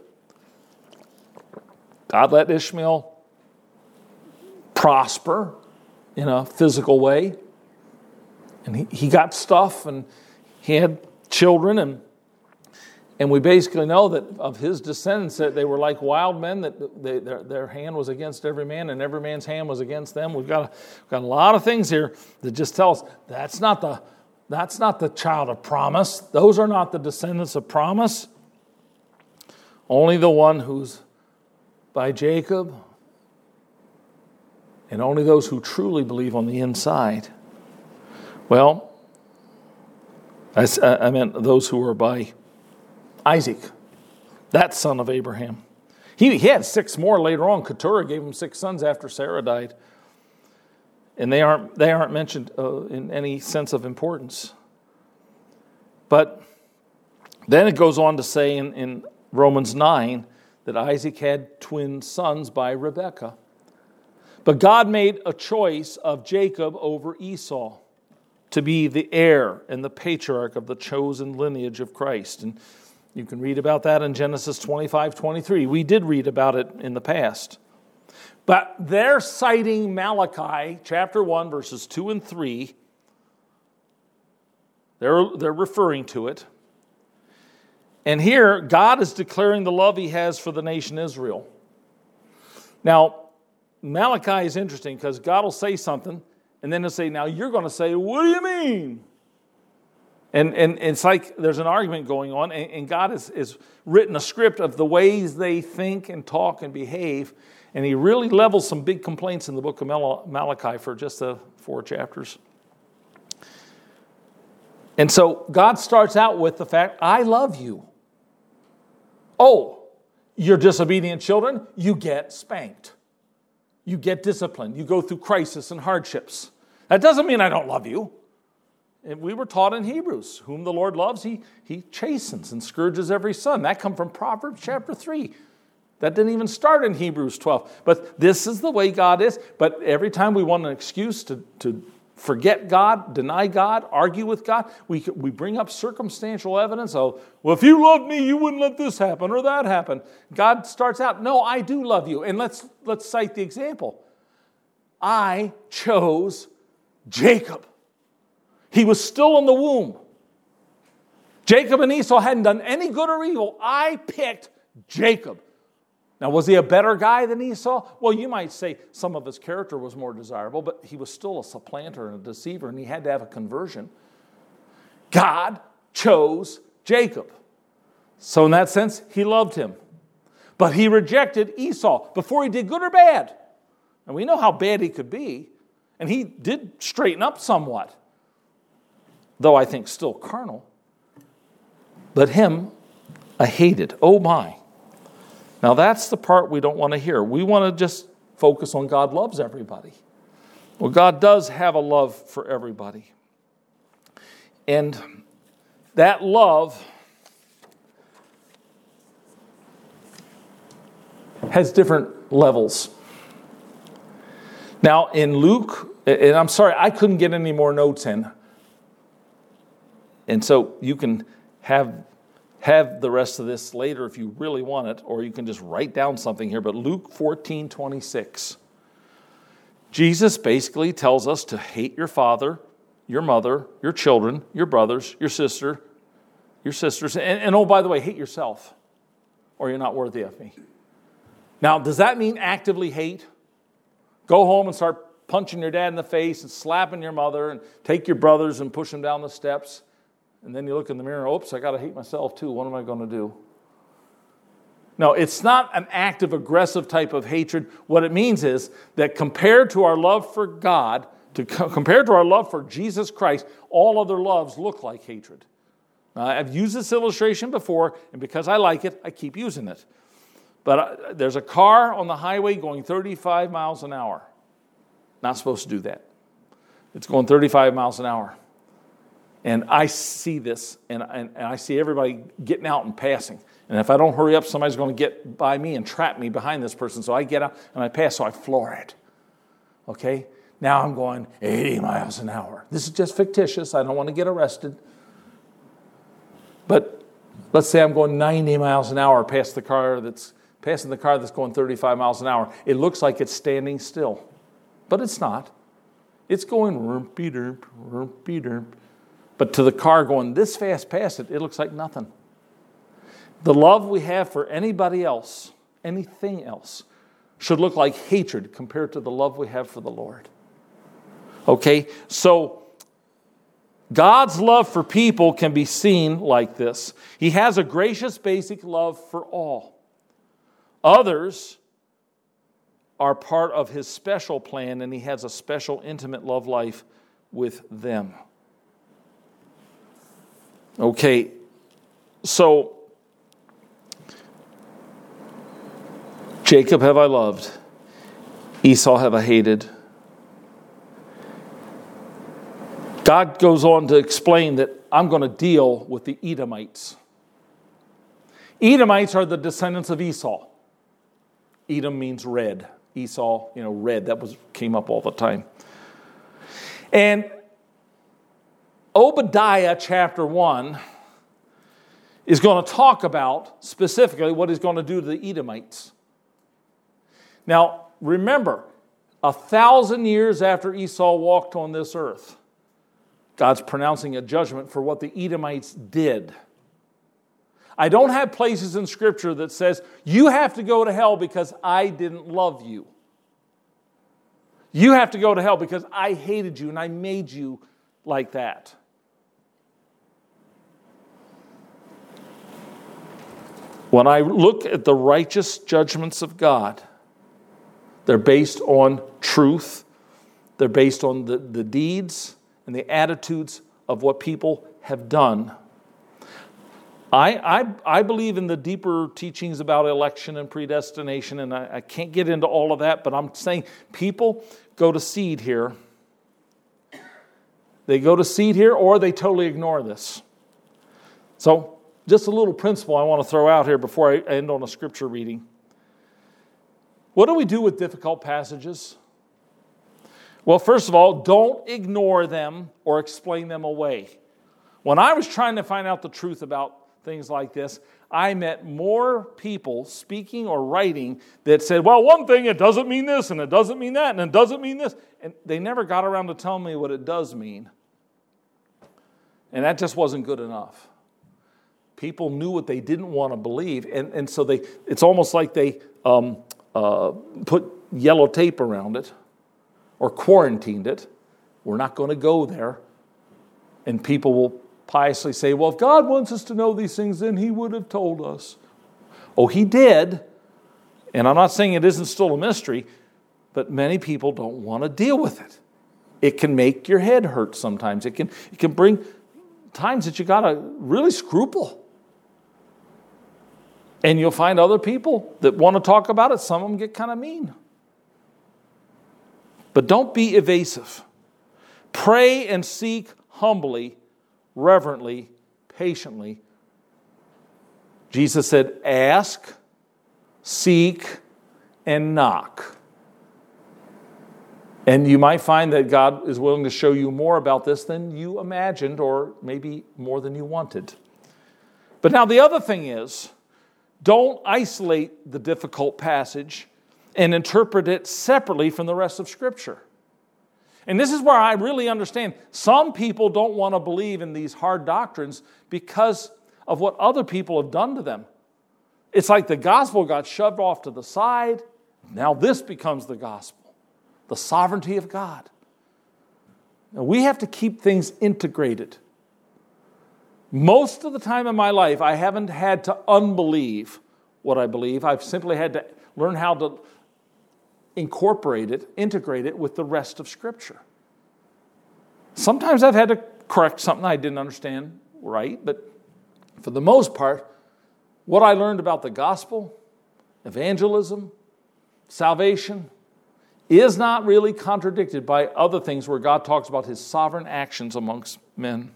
God let Ishmael prosper in a physical way. And he, he got stuff, and he had children, and and we basically know that of his descendants that they were like wild men, that they, their, their hand was against every man and every man's hand was against them. We've got, a, we've got a lot of things here that just tell us that's not the that's not the child of promise. Those are not the descendants of promise. Only the one who's by Jacob, and only those who truly believe on the inside. Well, I, I meant those who are by Isaac, that son of Abraham. He, he had six more later on. Keturah gave him six sons after Sarah died. And they aren't, they aren't mentioned uh, in any sense of importance. But then it goes on to say in, in Romans nine that Isaac had twin sons by Rebekah. But God made a choice of Jacob over Esau to be the heir and the patriarch of the chosen lineage of Christ. And you can read about that in Genesis twenty-five twenty-three. We did read about it in the past. But they're citing Malachi chapter one, verses two and three. They're, they're referring to it. And here, God is declaring the love he has for the nation Israel. Now, Malachi is interesting because God will say something, and then he'll say, now you're going to say, what do you mean? And, and it's like there's an argument going on, and, and God has, has written a script of the ways they think and talk and behave, and he really levels some big complaints in the book of Malachi for just the four chapters. And so God starts out with the fact, I love you. Oh, you're disobedient children, you get spanked. You get disciplined. You go through crisis and hardships. That doesn't mean I don't love you. And we were taught in Hebrews, whom the Lord loves, he, he chastens and scourges every son. That comes from Proverbs chapter three. That didn't even start in Hebrews twelve. But this is the way God is. But every time we want an excuse to, to forget God, deny God, argue with God, we, we bring up circumstantial evidence. Oh, well, if you loved me, you wouldn't let this happen or that happen. God starts out, no, I do love you. And let's, let's cite the example. I chose Jacob. He was still in the womb. Jacob and Esau hadn't done any good or evil. I picked Jacob. Now, was he a better guy than Esau? Well, you might say some of his character was more desirable, but he was still a supplanter and a deceiver, and he had to have a conversion. God chose Jacob. So in that sense, he loved him. But he rejected Esau before he did good or bad. And we know how bad he could be. And he did straighten up somewhat, though I think still carnal. But him, I hated. Oh my. Now that's the part we don't want to hear. We want to just focus on God loves everybody. Well, God does have a love for everybody. And that love has different levels. Now in Luke, and I'm sorry, I couldn't get any more notes in. And so you can have have the rest of this later if you really want it, or you can just write down something here. But Luke fourteen twenty-six. Jesus basically tells us to hate your father, your mother, your children, your brothers, your sister, your sisters, and, and oh, by the way, hate yourself, or you're not worthy of me. Now, does that mean actively hate? Go home and start punching your dad in the face and slapping your mother and take your brothers and push them down the steps. And then you look in the mirror, oops, I got to hate myself too. What am I going to do? No, it's not an active, aggressive type of hatred. What it means is that compared to our love for God, to compared to our love for Jesus Christ, all other loves look like hatred. Now, I've used this illustration before, and because I like it, I keep using it. But uh, there's a car on the highway going thirty-five miles an hour. Not supposed to do that. It's going thirty-five miles an hour. And I see this, and, and, and I see everybody getting out and passing. And if I don't hurry up, somebody's going to get by me and trap me behind this person. So I get out and I pass, so I floor it. Okay? Now I'm going eighty miles an hour. This is just fictitious. I don't want to get arrested. But let's say I'm going ninety miles an hour past the car that's passing the car that's going thirty-five miles an hour. It looks like it's standing still, but it's not. It's going room-pee-derp, room-pee-derp. But to the car going this fast past it, it looks like nothing. The love we have for anybody else, anything else, should look like hatred compared to the love we have for the Lord. Okay, so God's love for people can be seen like this. He has a gracious, basic love for all. Others are part of his special plan, and he has a special, intimate love life with them. Okay, so Jacob have I loved, Esau have I hated. God goes on to explain that I'm going to deal with the Edomites. Edomites are the descendants of Esau. Edom means red. Esau, you know, red. That was came up all the time. And Obadiah chapter one is going to talk about specifically what he's going to do to the Edomites. Now, remember, a thousand years after Esau walked on this earth, God's pronouncing a judgment for what the Edomites did. I don't have places in Scripture that says, you have to go to hell because I didn't love you. You have to go to hell because I hated you and I made you like that. When I look at the righteous judgments of God, they're based on truth. They're based on the, the deeds and the attitudes of what people have done. I, I, I believe in the deeper teachings about election and predestination, and I, I can't get into all of that, but I'm saying people go to seed here. They go to seed here, or they totally ignore this. So, just a little principle I want to throw out here before I end on a scripture reading. What do we do with difficult passages? Well, first of all, don't ignore them or explain them away. When I was trying to find out the truth about things like this, I met more people speaking or writing that said, well, one thing, it doesn't mean this, and it doesn't mean that, and it doesn't mean this. And they never got around to telling me what it does mean. And that just wasn't good enough. people knew what they didn't want to believe. And, and so they it's almost like they um, uh, put yellow tape around it or quarantined it. We're not going to go there. And people will piously say, well, if God wants us to know these things, then he would have told us. Oh, he did. And I'm not saying it isn't still a mystery, but many people don't want to deal with it. It can make your head hurt sometimes. It can, it can bring times that you got to really scruple. And you'll find other people that want to talk about it. Some of them get kind of mean. But don't be evasive. Pray and seek humbly, reverently, patiently. Jesus said, ask, seek, and knock. And you might find that God is willing to show you more about this than you imagined, or maybe more than you wanted. But now the other thing is, don't isolate the difficult passage and interpret it separately from the rest of Scripture. And this is where I really understand. Some people don't want to believe in these hard doctrines because of what other people have done to them. It's like the gospel got shoved off to the side. Now this becomes the gospel, the sovereignty of God. Now we have to keep things integrated. Most of the time in my life, I haven't had to unbelieve what I believe. I've simply had to learn how to incorporate it, integrate it with the rest of Scripture. Sometimes I've had to correct something I didn't understand right, but for the most part, what I learned about the gospel, evangelism, salvation, is not really contradicted by other things where God talks about his sovereign actions amongst men.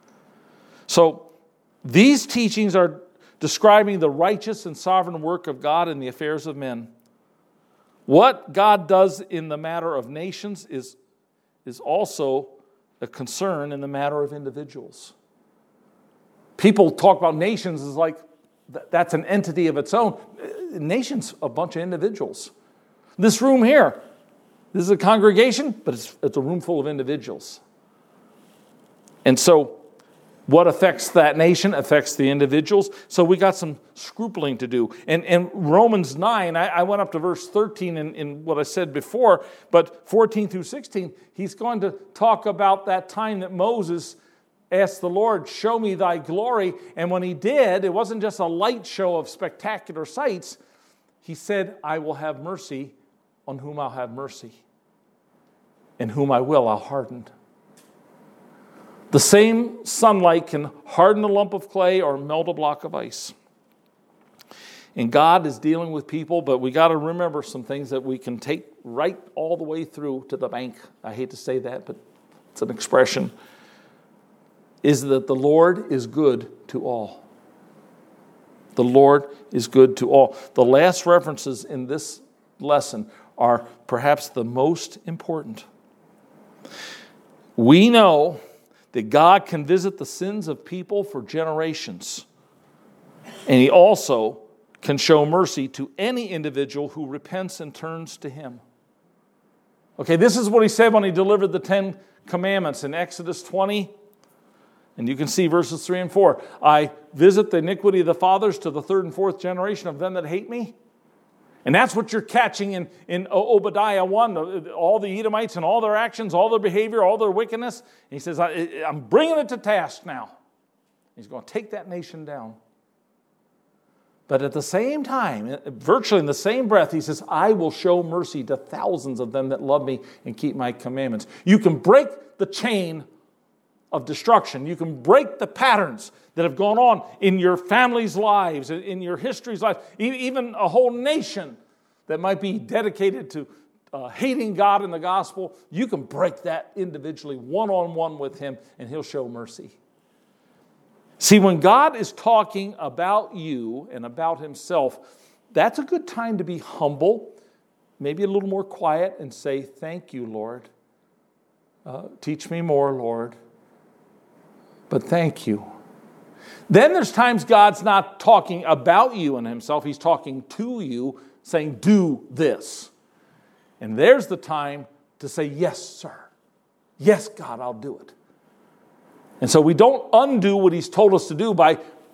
So these teachings are describing the righteous and sovereign work of God in the affairs of men. What God does in the matter of nations is, is also a concern in the matter of individuals. People talk about nations as like that's an entity of its own. Nations, a bunch of individuals. This room here, this is a congregation, but it's, it's a room full of individuals. And so what affects that nation affects the individuals. So we got some scrupling to do. And, and Romans nine, I, I went up to verse thirteen in, in what I said before, but fourteen through sixteen, he's going to talk about that time that Moses asked the Lord, show me thy glory. And when he did, it wasn't just a light show of spectacular sights. He said, I will have mercy on whom I'll have mercy, and whom I will, I'll harden. The same sunlight can harden a lump of clay or melt a block of ice. And God is dealing with people, but we got to remember some things that we can take right all the way through to the bank. I hate to say that, but it's an expression. Is that the Lord is good to all. The Lord is good to all. The last references in this lesson are perhaps the most important. We know that God can visit the sins of people for generations. And he also can show mercy to any individual who repents and turns to him. Okay, this is what he said when he delivered the Ten Commandments in Exodus twenty. And you can see verses three and four. I visit the iniquity of the fathers to the third and fourth generation of them that hate me. And that's what you're catching in, in Obadiah one, all the Edomites and all their actions, all their behavior, all their wickedness. And he says, I, I'm bringing it to task now. He's going to take that nation down. But at the same time, virtually in the same breath, he says, I will show mercy to thousands of them that love me and keep my commandments. You can break the chain of destruction. You can break the patterns that have gone on in your family's lives, in your history's life, even a whole nation that might be dedicated to uh, hating God and the gospel. You can break that individually, one-on-one with him, and he'll show mercy. See, when God is talking about you and about himself, that's a good time to be humble, maybe a little more quiet, and say, thank you, Lord. Uh, teach me more, Lord. But thank you. Then there's times God's not talking about you and himself. He's talking to you, saying, do this. And there's the time to say, yes, sir. Yes, God, I'll do it. And so we don't undo what he's told us to do by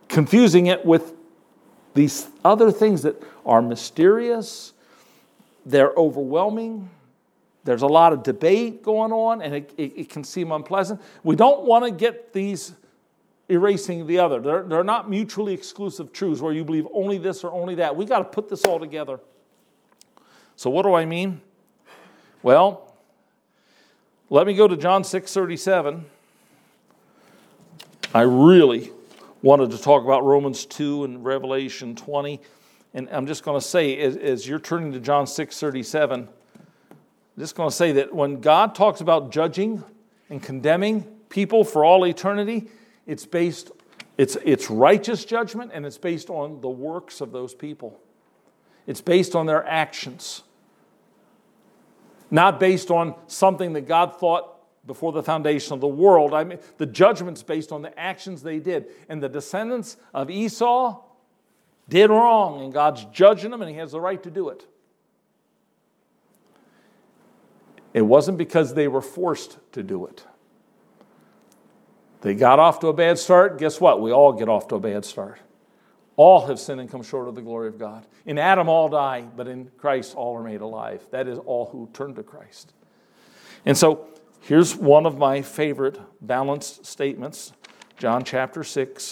confusing it with these other things that are mysterious, they're overwhelming, there's a lot of debate going on, and it, it, it can seem unpleasant. We don't want to get these erasing the other. They're, they're not mutually exclusive truths where you believe only this or only that. We've got to put this all together. So what do I mean? Well, let me go to John six thirty-seven. I really wanted to talk about Romans two and Revelation twenty. And I'm just going to say, as, as you're turning to John six thirty-seven, I'm just going to say that when God talks about judging and condemning people for all eternity, it's based, it's, it's righteous judgment, and it's based on the works of those people. It's based on their actions. Not based on something that God thought before the foundation of the world. I mean, the judgment's based on the actions they did. And the descendants of Esau did wrong, and God's judging them, and He has the right to do it. It wasn't because they were forced to do it. They got off to a bad start. Guess what? We all get off to a bad start. All have sinned and come short of the glory of God. In Adam all die, but in Christ all are made alive. That is, all who turn to Christ. And so here's one of my favorite balanced statements. John chapter six,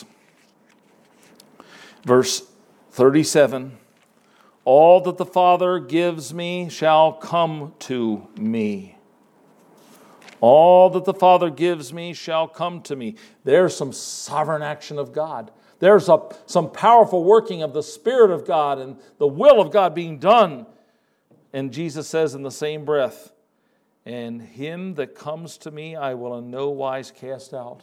verse thirty-seven. All that the Father gives me shall come to me. All that the Father gives me shall come to me. There's some sovereign action of God. There's a, some powerful working of the Spirit of God and the will of God being done. And Jesus says in the same breath, and him that comes to me I will in no wise cast out.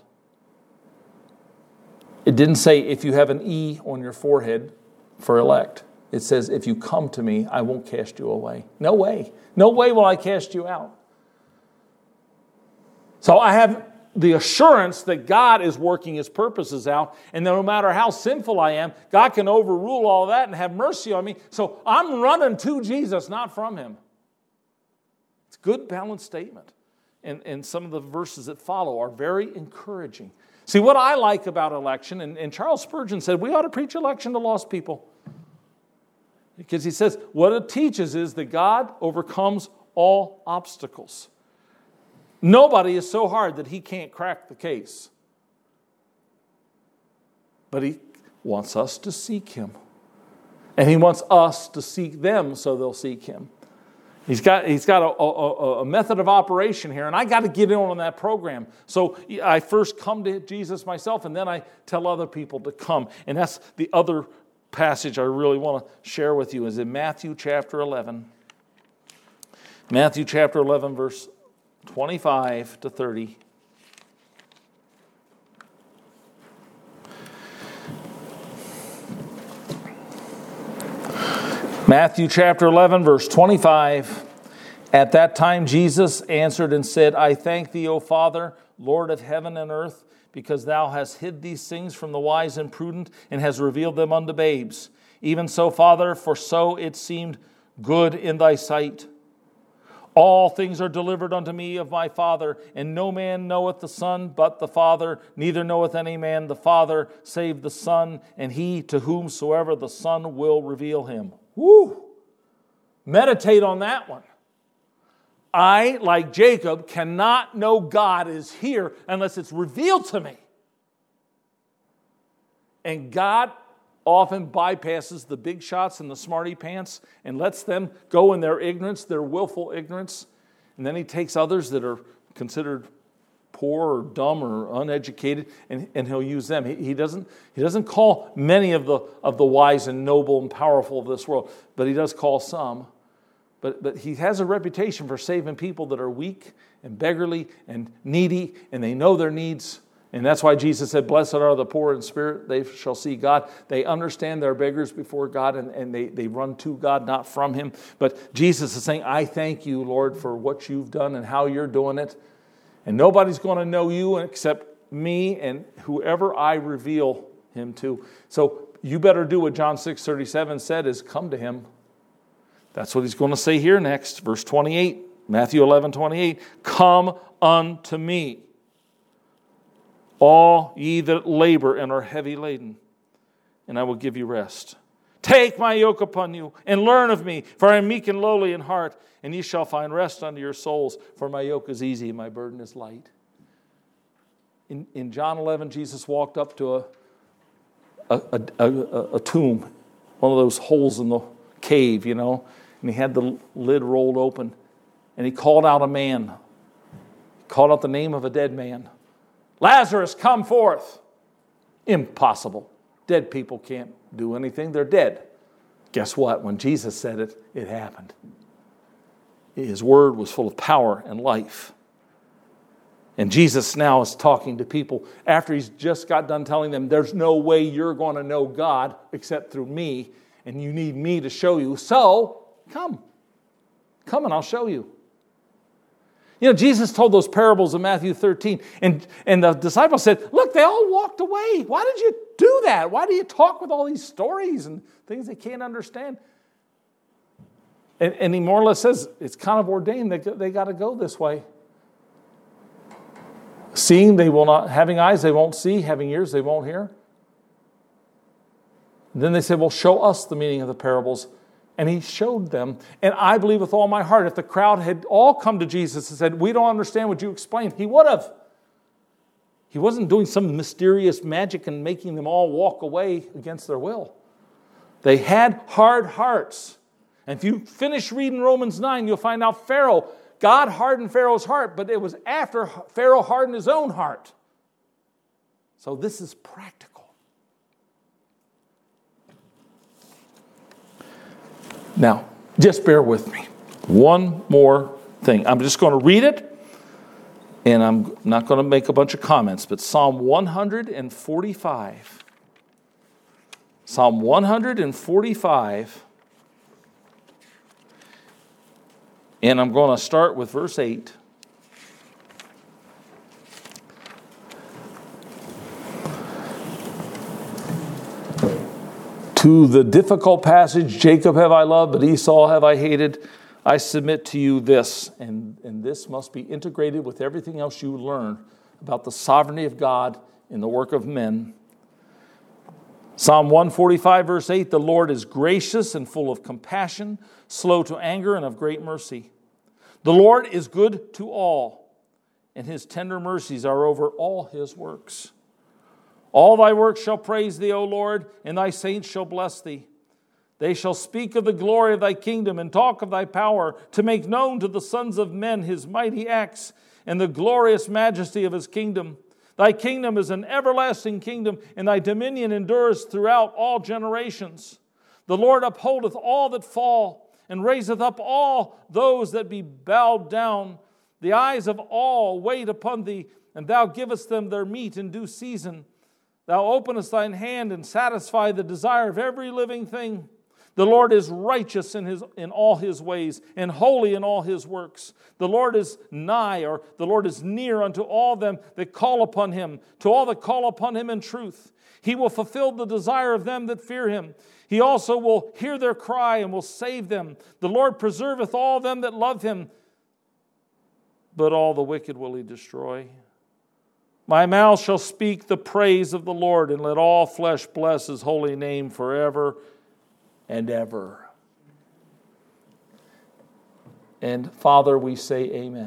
It didn't say if you have an E on your forehead for elect. It says if you come to me, I won't cast you away. No way. No way will I cast you out. So I have the assurance that God is working His purposes out, and no matter how sinful I am, God can overrule all that and have mercy on me. So I'm running to Jesus, not from Him. It's a good, balanced statement. And, and some of the verses that follow are very encouraging. See, what I like about election, and, and Charles Spurgeon said, we ought to preach election to lost people. Because he says, what it teaches is that God overcomes all obstacles. Nobody is so hard that He can't crack the case. But He wants us to seek Him. And He wants us to seek them so they'll seek Him. He's got, he's got a, a, a method of operation here, and I got to get in on that program. So I first come to Jesus myself, and then I tell other people to come. And that's the other passage I really want to share with you is in Matthew chapter eleven. Matthew chapter eleven, verse twenty-five to thirty. Matthew chapter eleven, verse twenty-five. At that time Jesus answered and said, I thank thee, O Father, Lord of heaven and earth, because thou hast hid these things from the wise and prudent, and hast revealed them unto babes. Even so, Father, for so it seemed good in thy sight. All things are delivered unto me of my Father, and no man knoweth the Son but the Father, neither knoweth any man the Father save the Son, and he to whomsoever the Son will reveal him. Woo! Meditate on that one. I, like Jacob, cannot know God is here unless it's revealed to me. And God often bypasses the big shots and the smarty pants and lets them go in their ignorance, their willful ignorance. And then He takes others that are considered poor or dumb or uneducated, and, and He'll use them. He, he doesn't, he doesn't call many of the, of the wise and noble and powerful of this world, but He does call some. But, but He has a reputation for saving people that are weak and beggarly and needy, and they know their needs. And that's why Jesus said, blessed are the poor in spirit, they shall see God. They understand they're beggars before God, and, and they, they run to God, not from Him. But Jesus is saying, I thank you, Lord, for what you've done and how you're doing it. And nobody's going to know you except me and whoever I reveal Him to. So you better do what John six thirty-seven said, is come to Him. That's what He's going to say here next. Verse twenty-eight, Matthew eleven twenty-eight. Come unto me, all ye that labor and are heavy laden, and I will give you rest. Take my yoke upon you and learn of me, for I am meek and lowly in heart, and ye shall find rest unto your souls, for my yoke is easy and my burden is light. In, in John eleven, Jesus walked up to a, a, a, a, a tomb, one of those holes in the cave, you know, and he had the lid rolled open, and he called out a man. He called out the name of a dead man. Lazarus, come forth. Impossible. Dead people can't do anything. They're dead. Guess what? When Jesus said it, it happened. His word was full of power and life. And Jesus now is talking to people after he's just got done telling them, there's no way you're going to know God except through me, and you need me to show you. So, come. Come and I'll show you. You know, Jesus told those parables in Matthew thirteen, and, and the disciples said, look, they all walked away. Why did you do that? Why do you talk with all these stories and things they can't understand? And, and he more or less says, it's kind of ordained that they got to go this way. Seeing, they will not, having eyes, they won't see, having ears, they won't hear. And then they said, well, show us the meaning of the parables. And he showed them. And I believe with all my heart, if the crowd had all come to Jesus and said, we don't understand what you explained, he would have. He wasn't doing some mysterious magic and making them all walk away against their will. They had hard hearts. And if you finish reading Romans nine, you'll find out Pharaoh, God hardened Pharaoh's heart, but it was after Pharaoh hardened his own heart. So this is practical. Now, just bear with me. One more thing. I'm just going to read it, and I'm not going to make a bunch of comments, but Psalm one forty-five. Psalm one forty-five. And I'm going to start with verse eight. To the difficult passage, Jacob have I loved, but Esau have I hated. I submit to you this, and, and this must be integrated with everything else you learn about the sovereignty of God in the work of men. Psalm one forty-five, verse eight, the Lord is gracious and full of compassion, slow to anger and of great mercy. The Lord is good to all, and his tender mercies are over all his works. All thy works shall praise thee, O Lord, and thy saints shall bless thee. They shall speak of the glory of thy kingdom and talk of thy power, to make known to the sons of men his mighty acts and the glorious majesty of his kingdom. Thy kingdom is an everlasting kingdom, and thy dominion endures throughout all generations. The Lord upholdeth all that fall, and raiseth up all those that be bowed down. The eyes of all wait upon thee, and thou givest them their meat in due season. Thou openest thine hand and satisfy the desire of every living thing. The Lord is righteous in his in all his ways, and holy in all his works. The Lord is nigh, or the Lord is near unto all them that call upon him, to all that call upon him in truth. He will fulfill the desire of them that fear him. He also will hear their cry and will save them. The Lord preserveth all them that love him, but all the wicked will he destroy. My mouth shall speak the praise of the Lord, and let all flesh bless his holy name forever and ever. And Father, we say amen.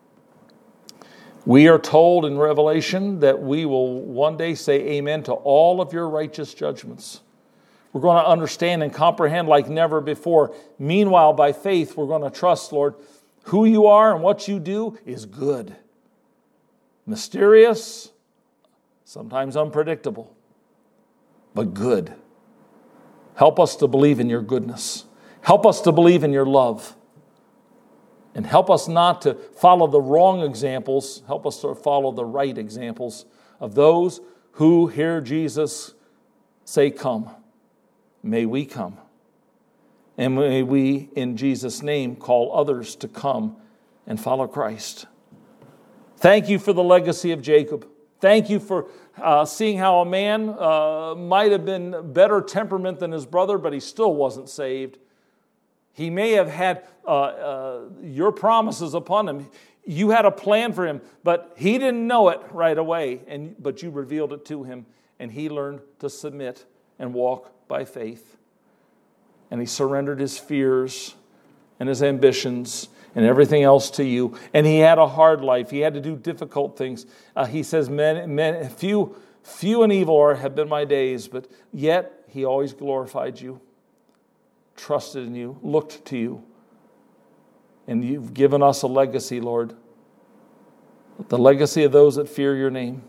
We are told in Revelation that we will one day say amen to all of your righteous judgments. We're going to understand and comprehend like never before. Meanwhile, by faith, we're going to trust, Lord, who you are and what you do is good. Mysterious, sometimes unpredictable, but good. Help us to believe in your goodness. Help us to believe in your love. And help us not to follow the wrong examples. Help us to follow the right examples of those who hear Jesus say, come. May we come. And may we, in Jesus' name, call others to come and follow Christ. Thank you for the legacy of Jacob. Thank you for uh, seeing how a man uh, might have been better temperament than his brother, but he still wasn't saved. He may have had uh, uh, your promises upon him. You had a plan for him, but he didn't know it right away, and but you revealed it to him, and he learned to submit and walk by faith. And he surrendered his fears and his ambitions and everything else to you. And he had a hard life. He had to do difficult things. Uh, he says, "Men, men, few, few and evil are, have been my days," but yet he always glorified you, trusted in you, looked to you. And you've given us a legacy, Lord. The legacy of those that fear your name.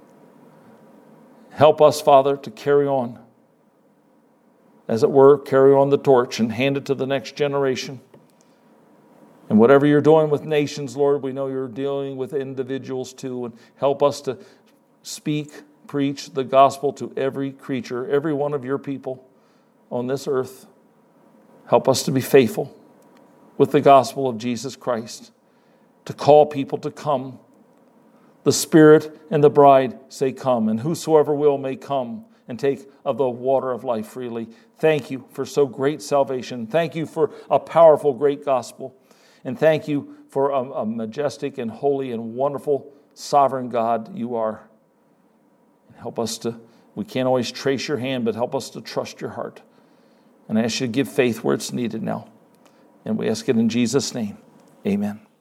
Help us, Father, to carry on. As it were, carry on the torch and hand it to the next generation. And whatever you're doing with nations, Lord, we know you're dealing with individuals too. And help us to speak, preach the gospel to every creature, every one of your people on this earth. Help us to be faithful with the gospel of Jesus Christ, to call people to come. The Spirit and the bride say, "Come," and whosoever will may come and take of the water of life freely. Thank you for so great salvation. Thank you for a powerful, great gospel. And thank you for a, a majestic and holy and wonderful sovereign God you are. Help us to, we can't always trace your hand, but help us to trust your heart. And I ask you to give faith where it's needed now. And we ask it in Jesus' name. Amen.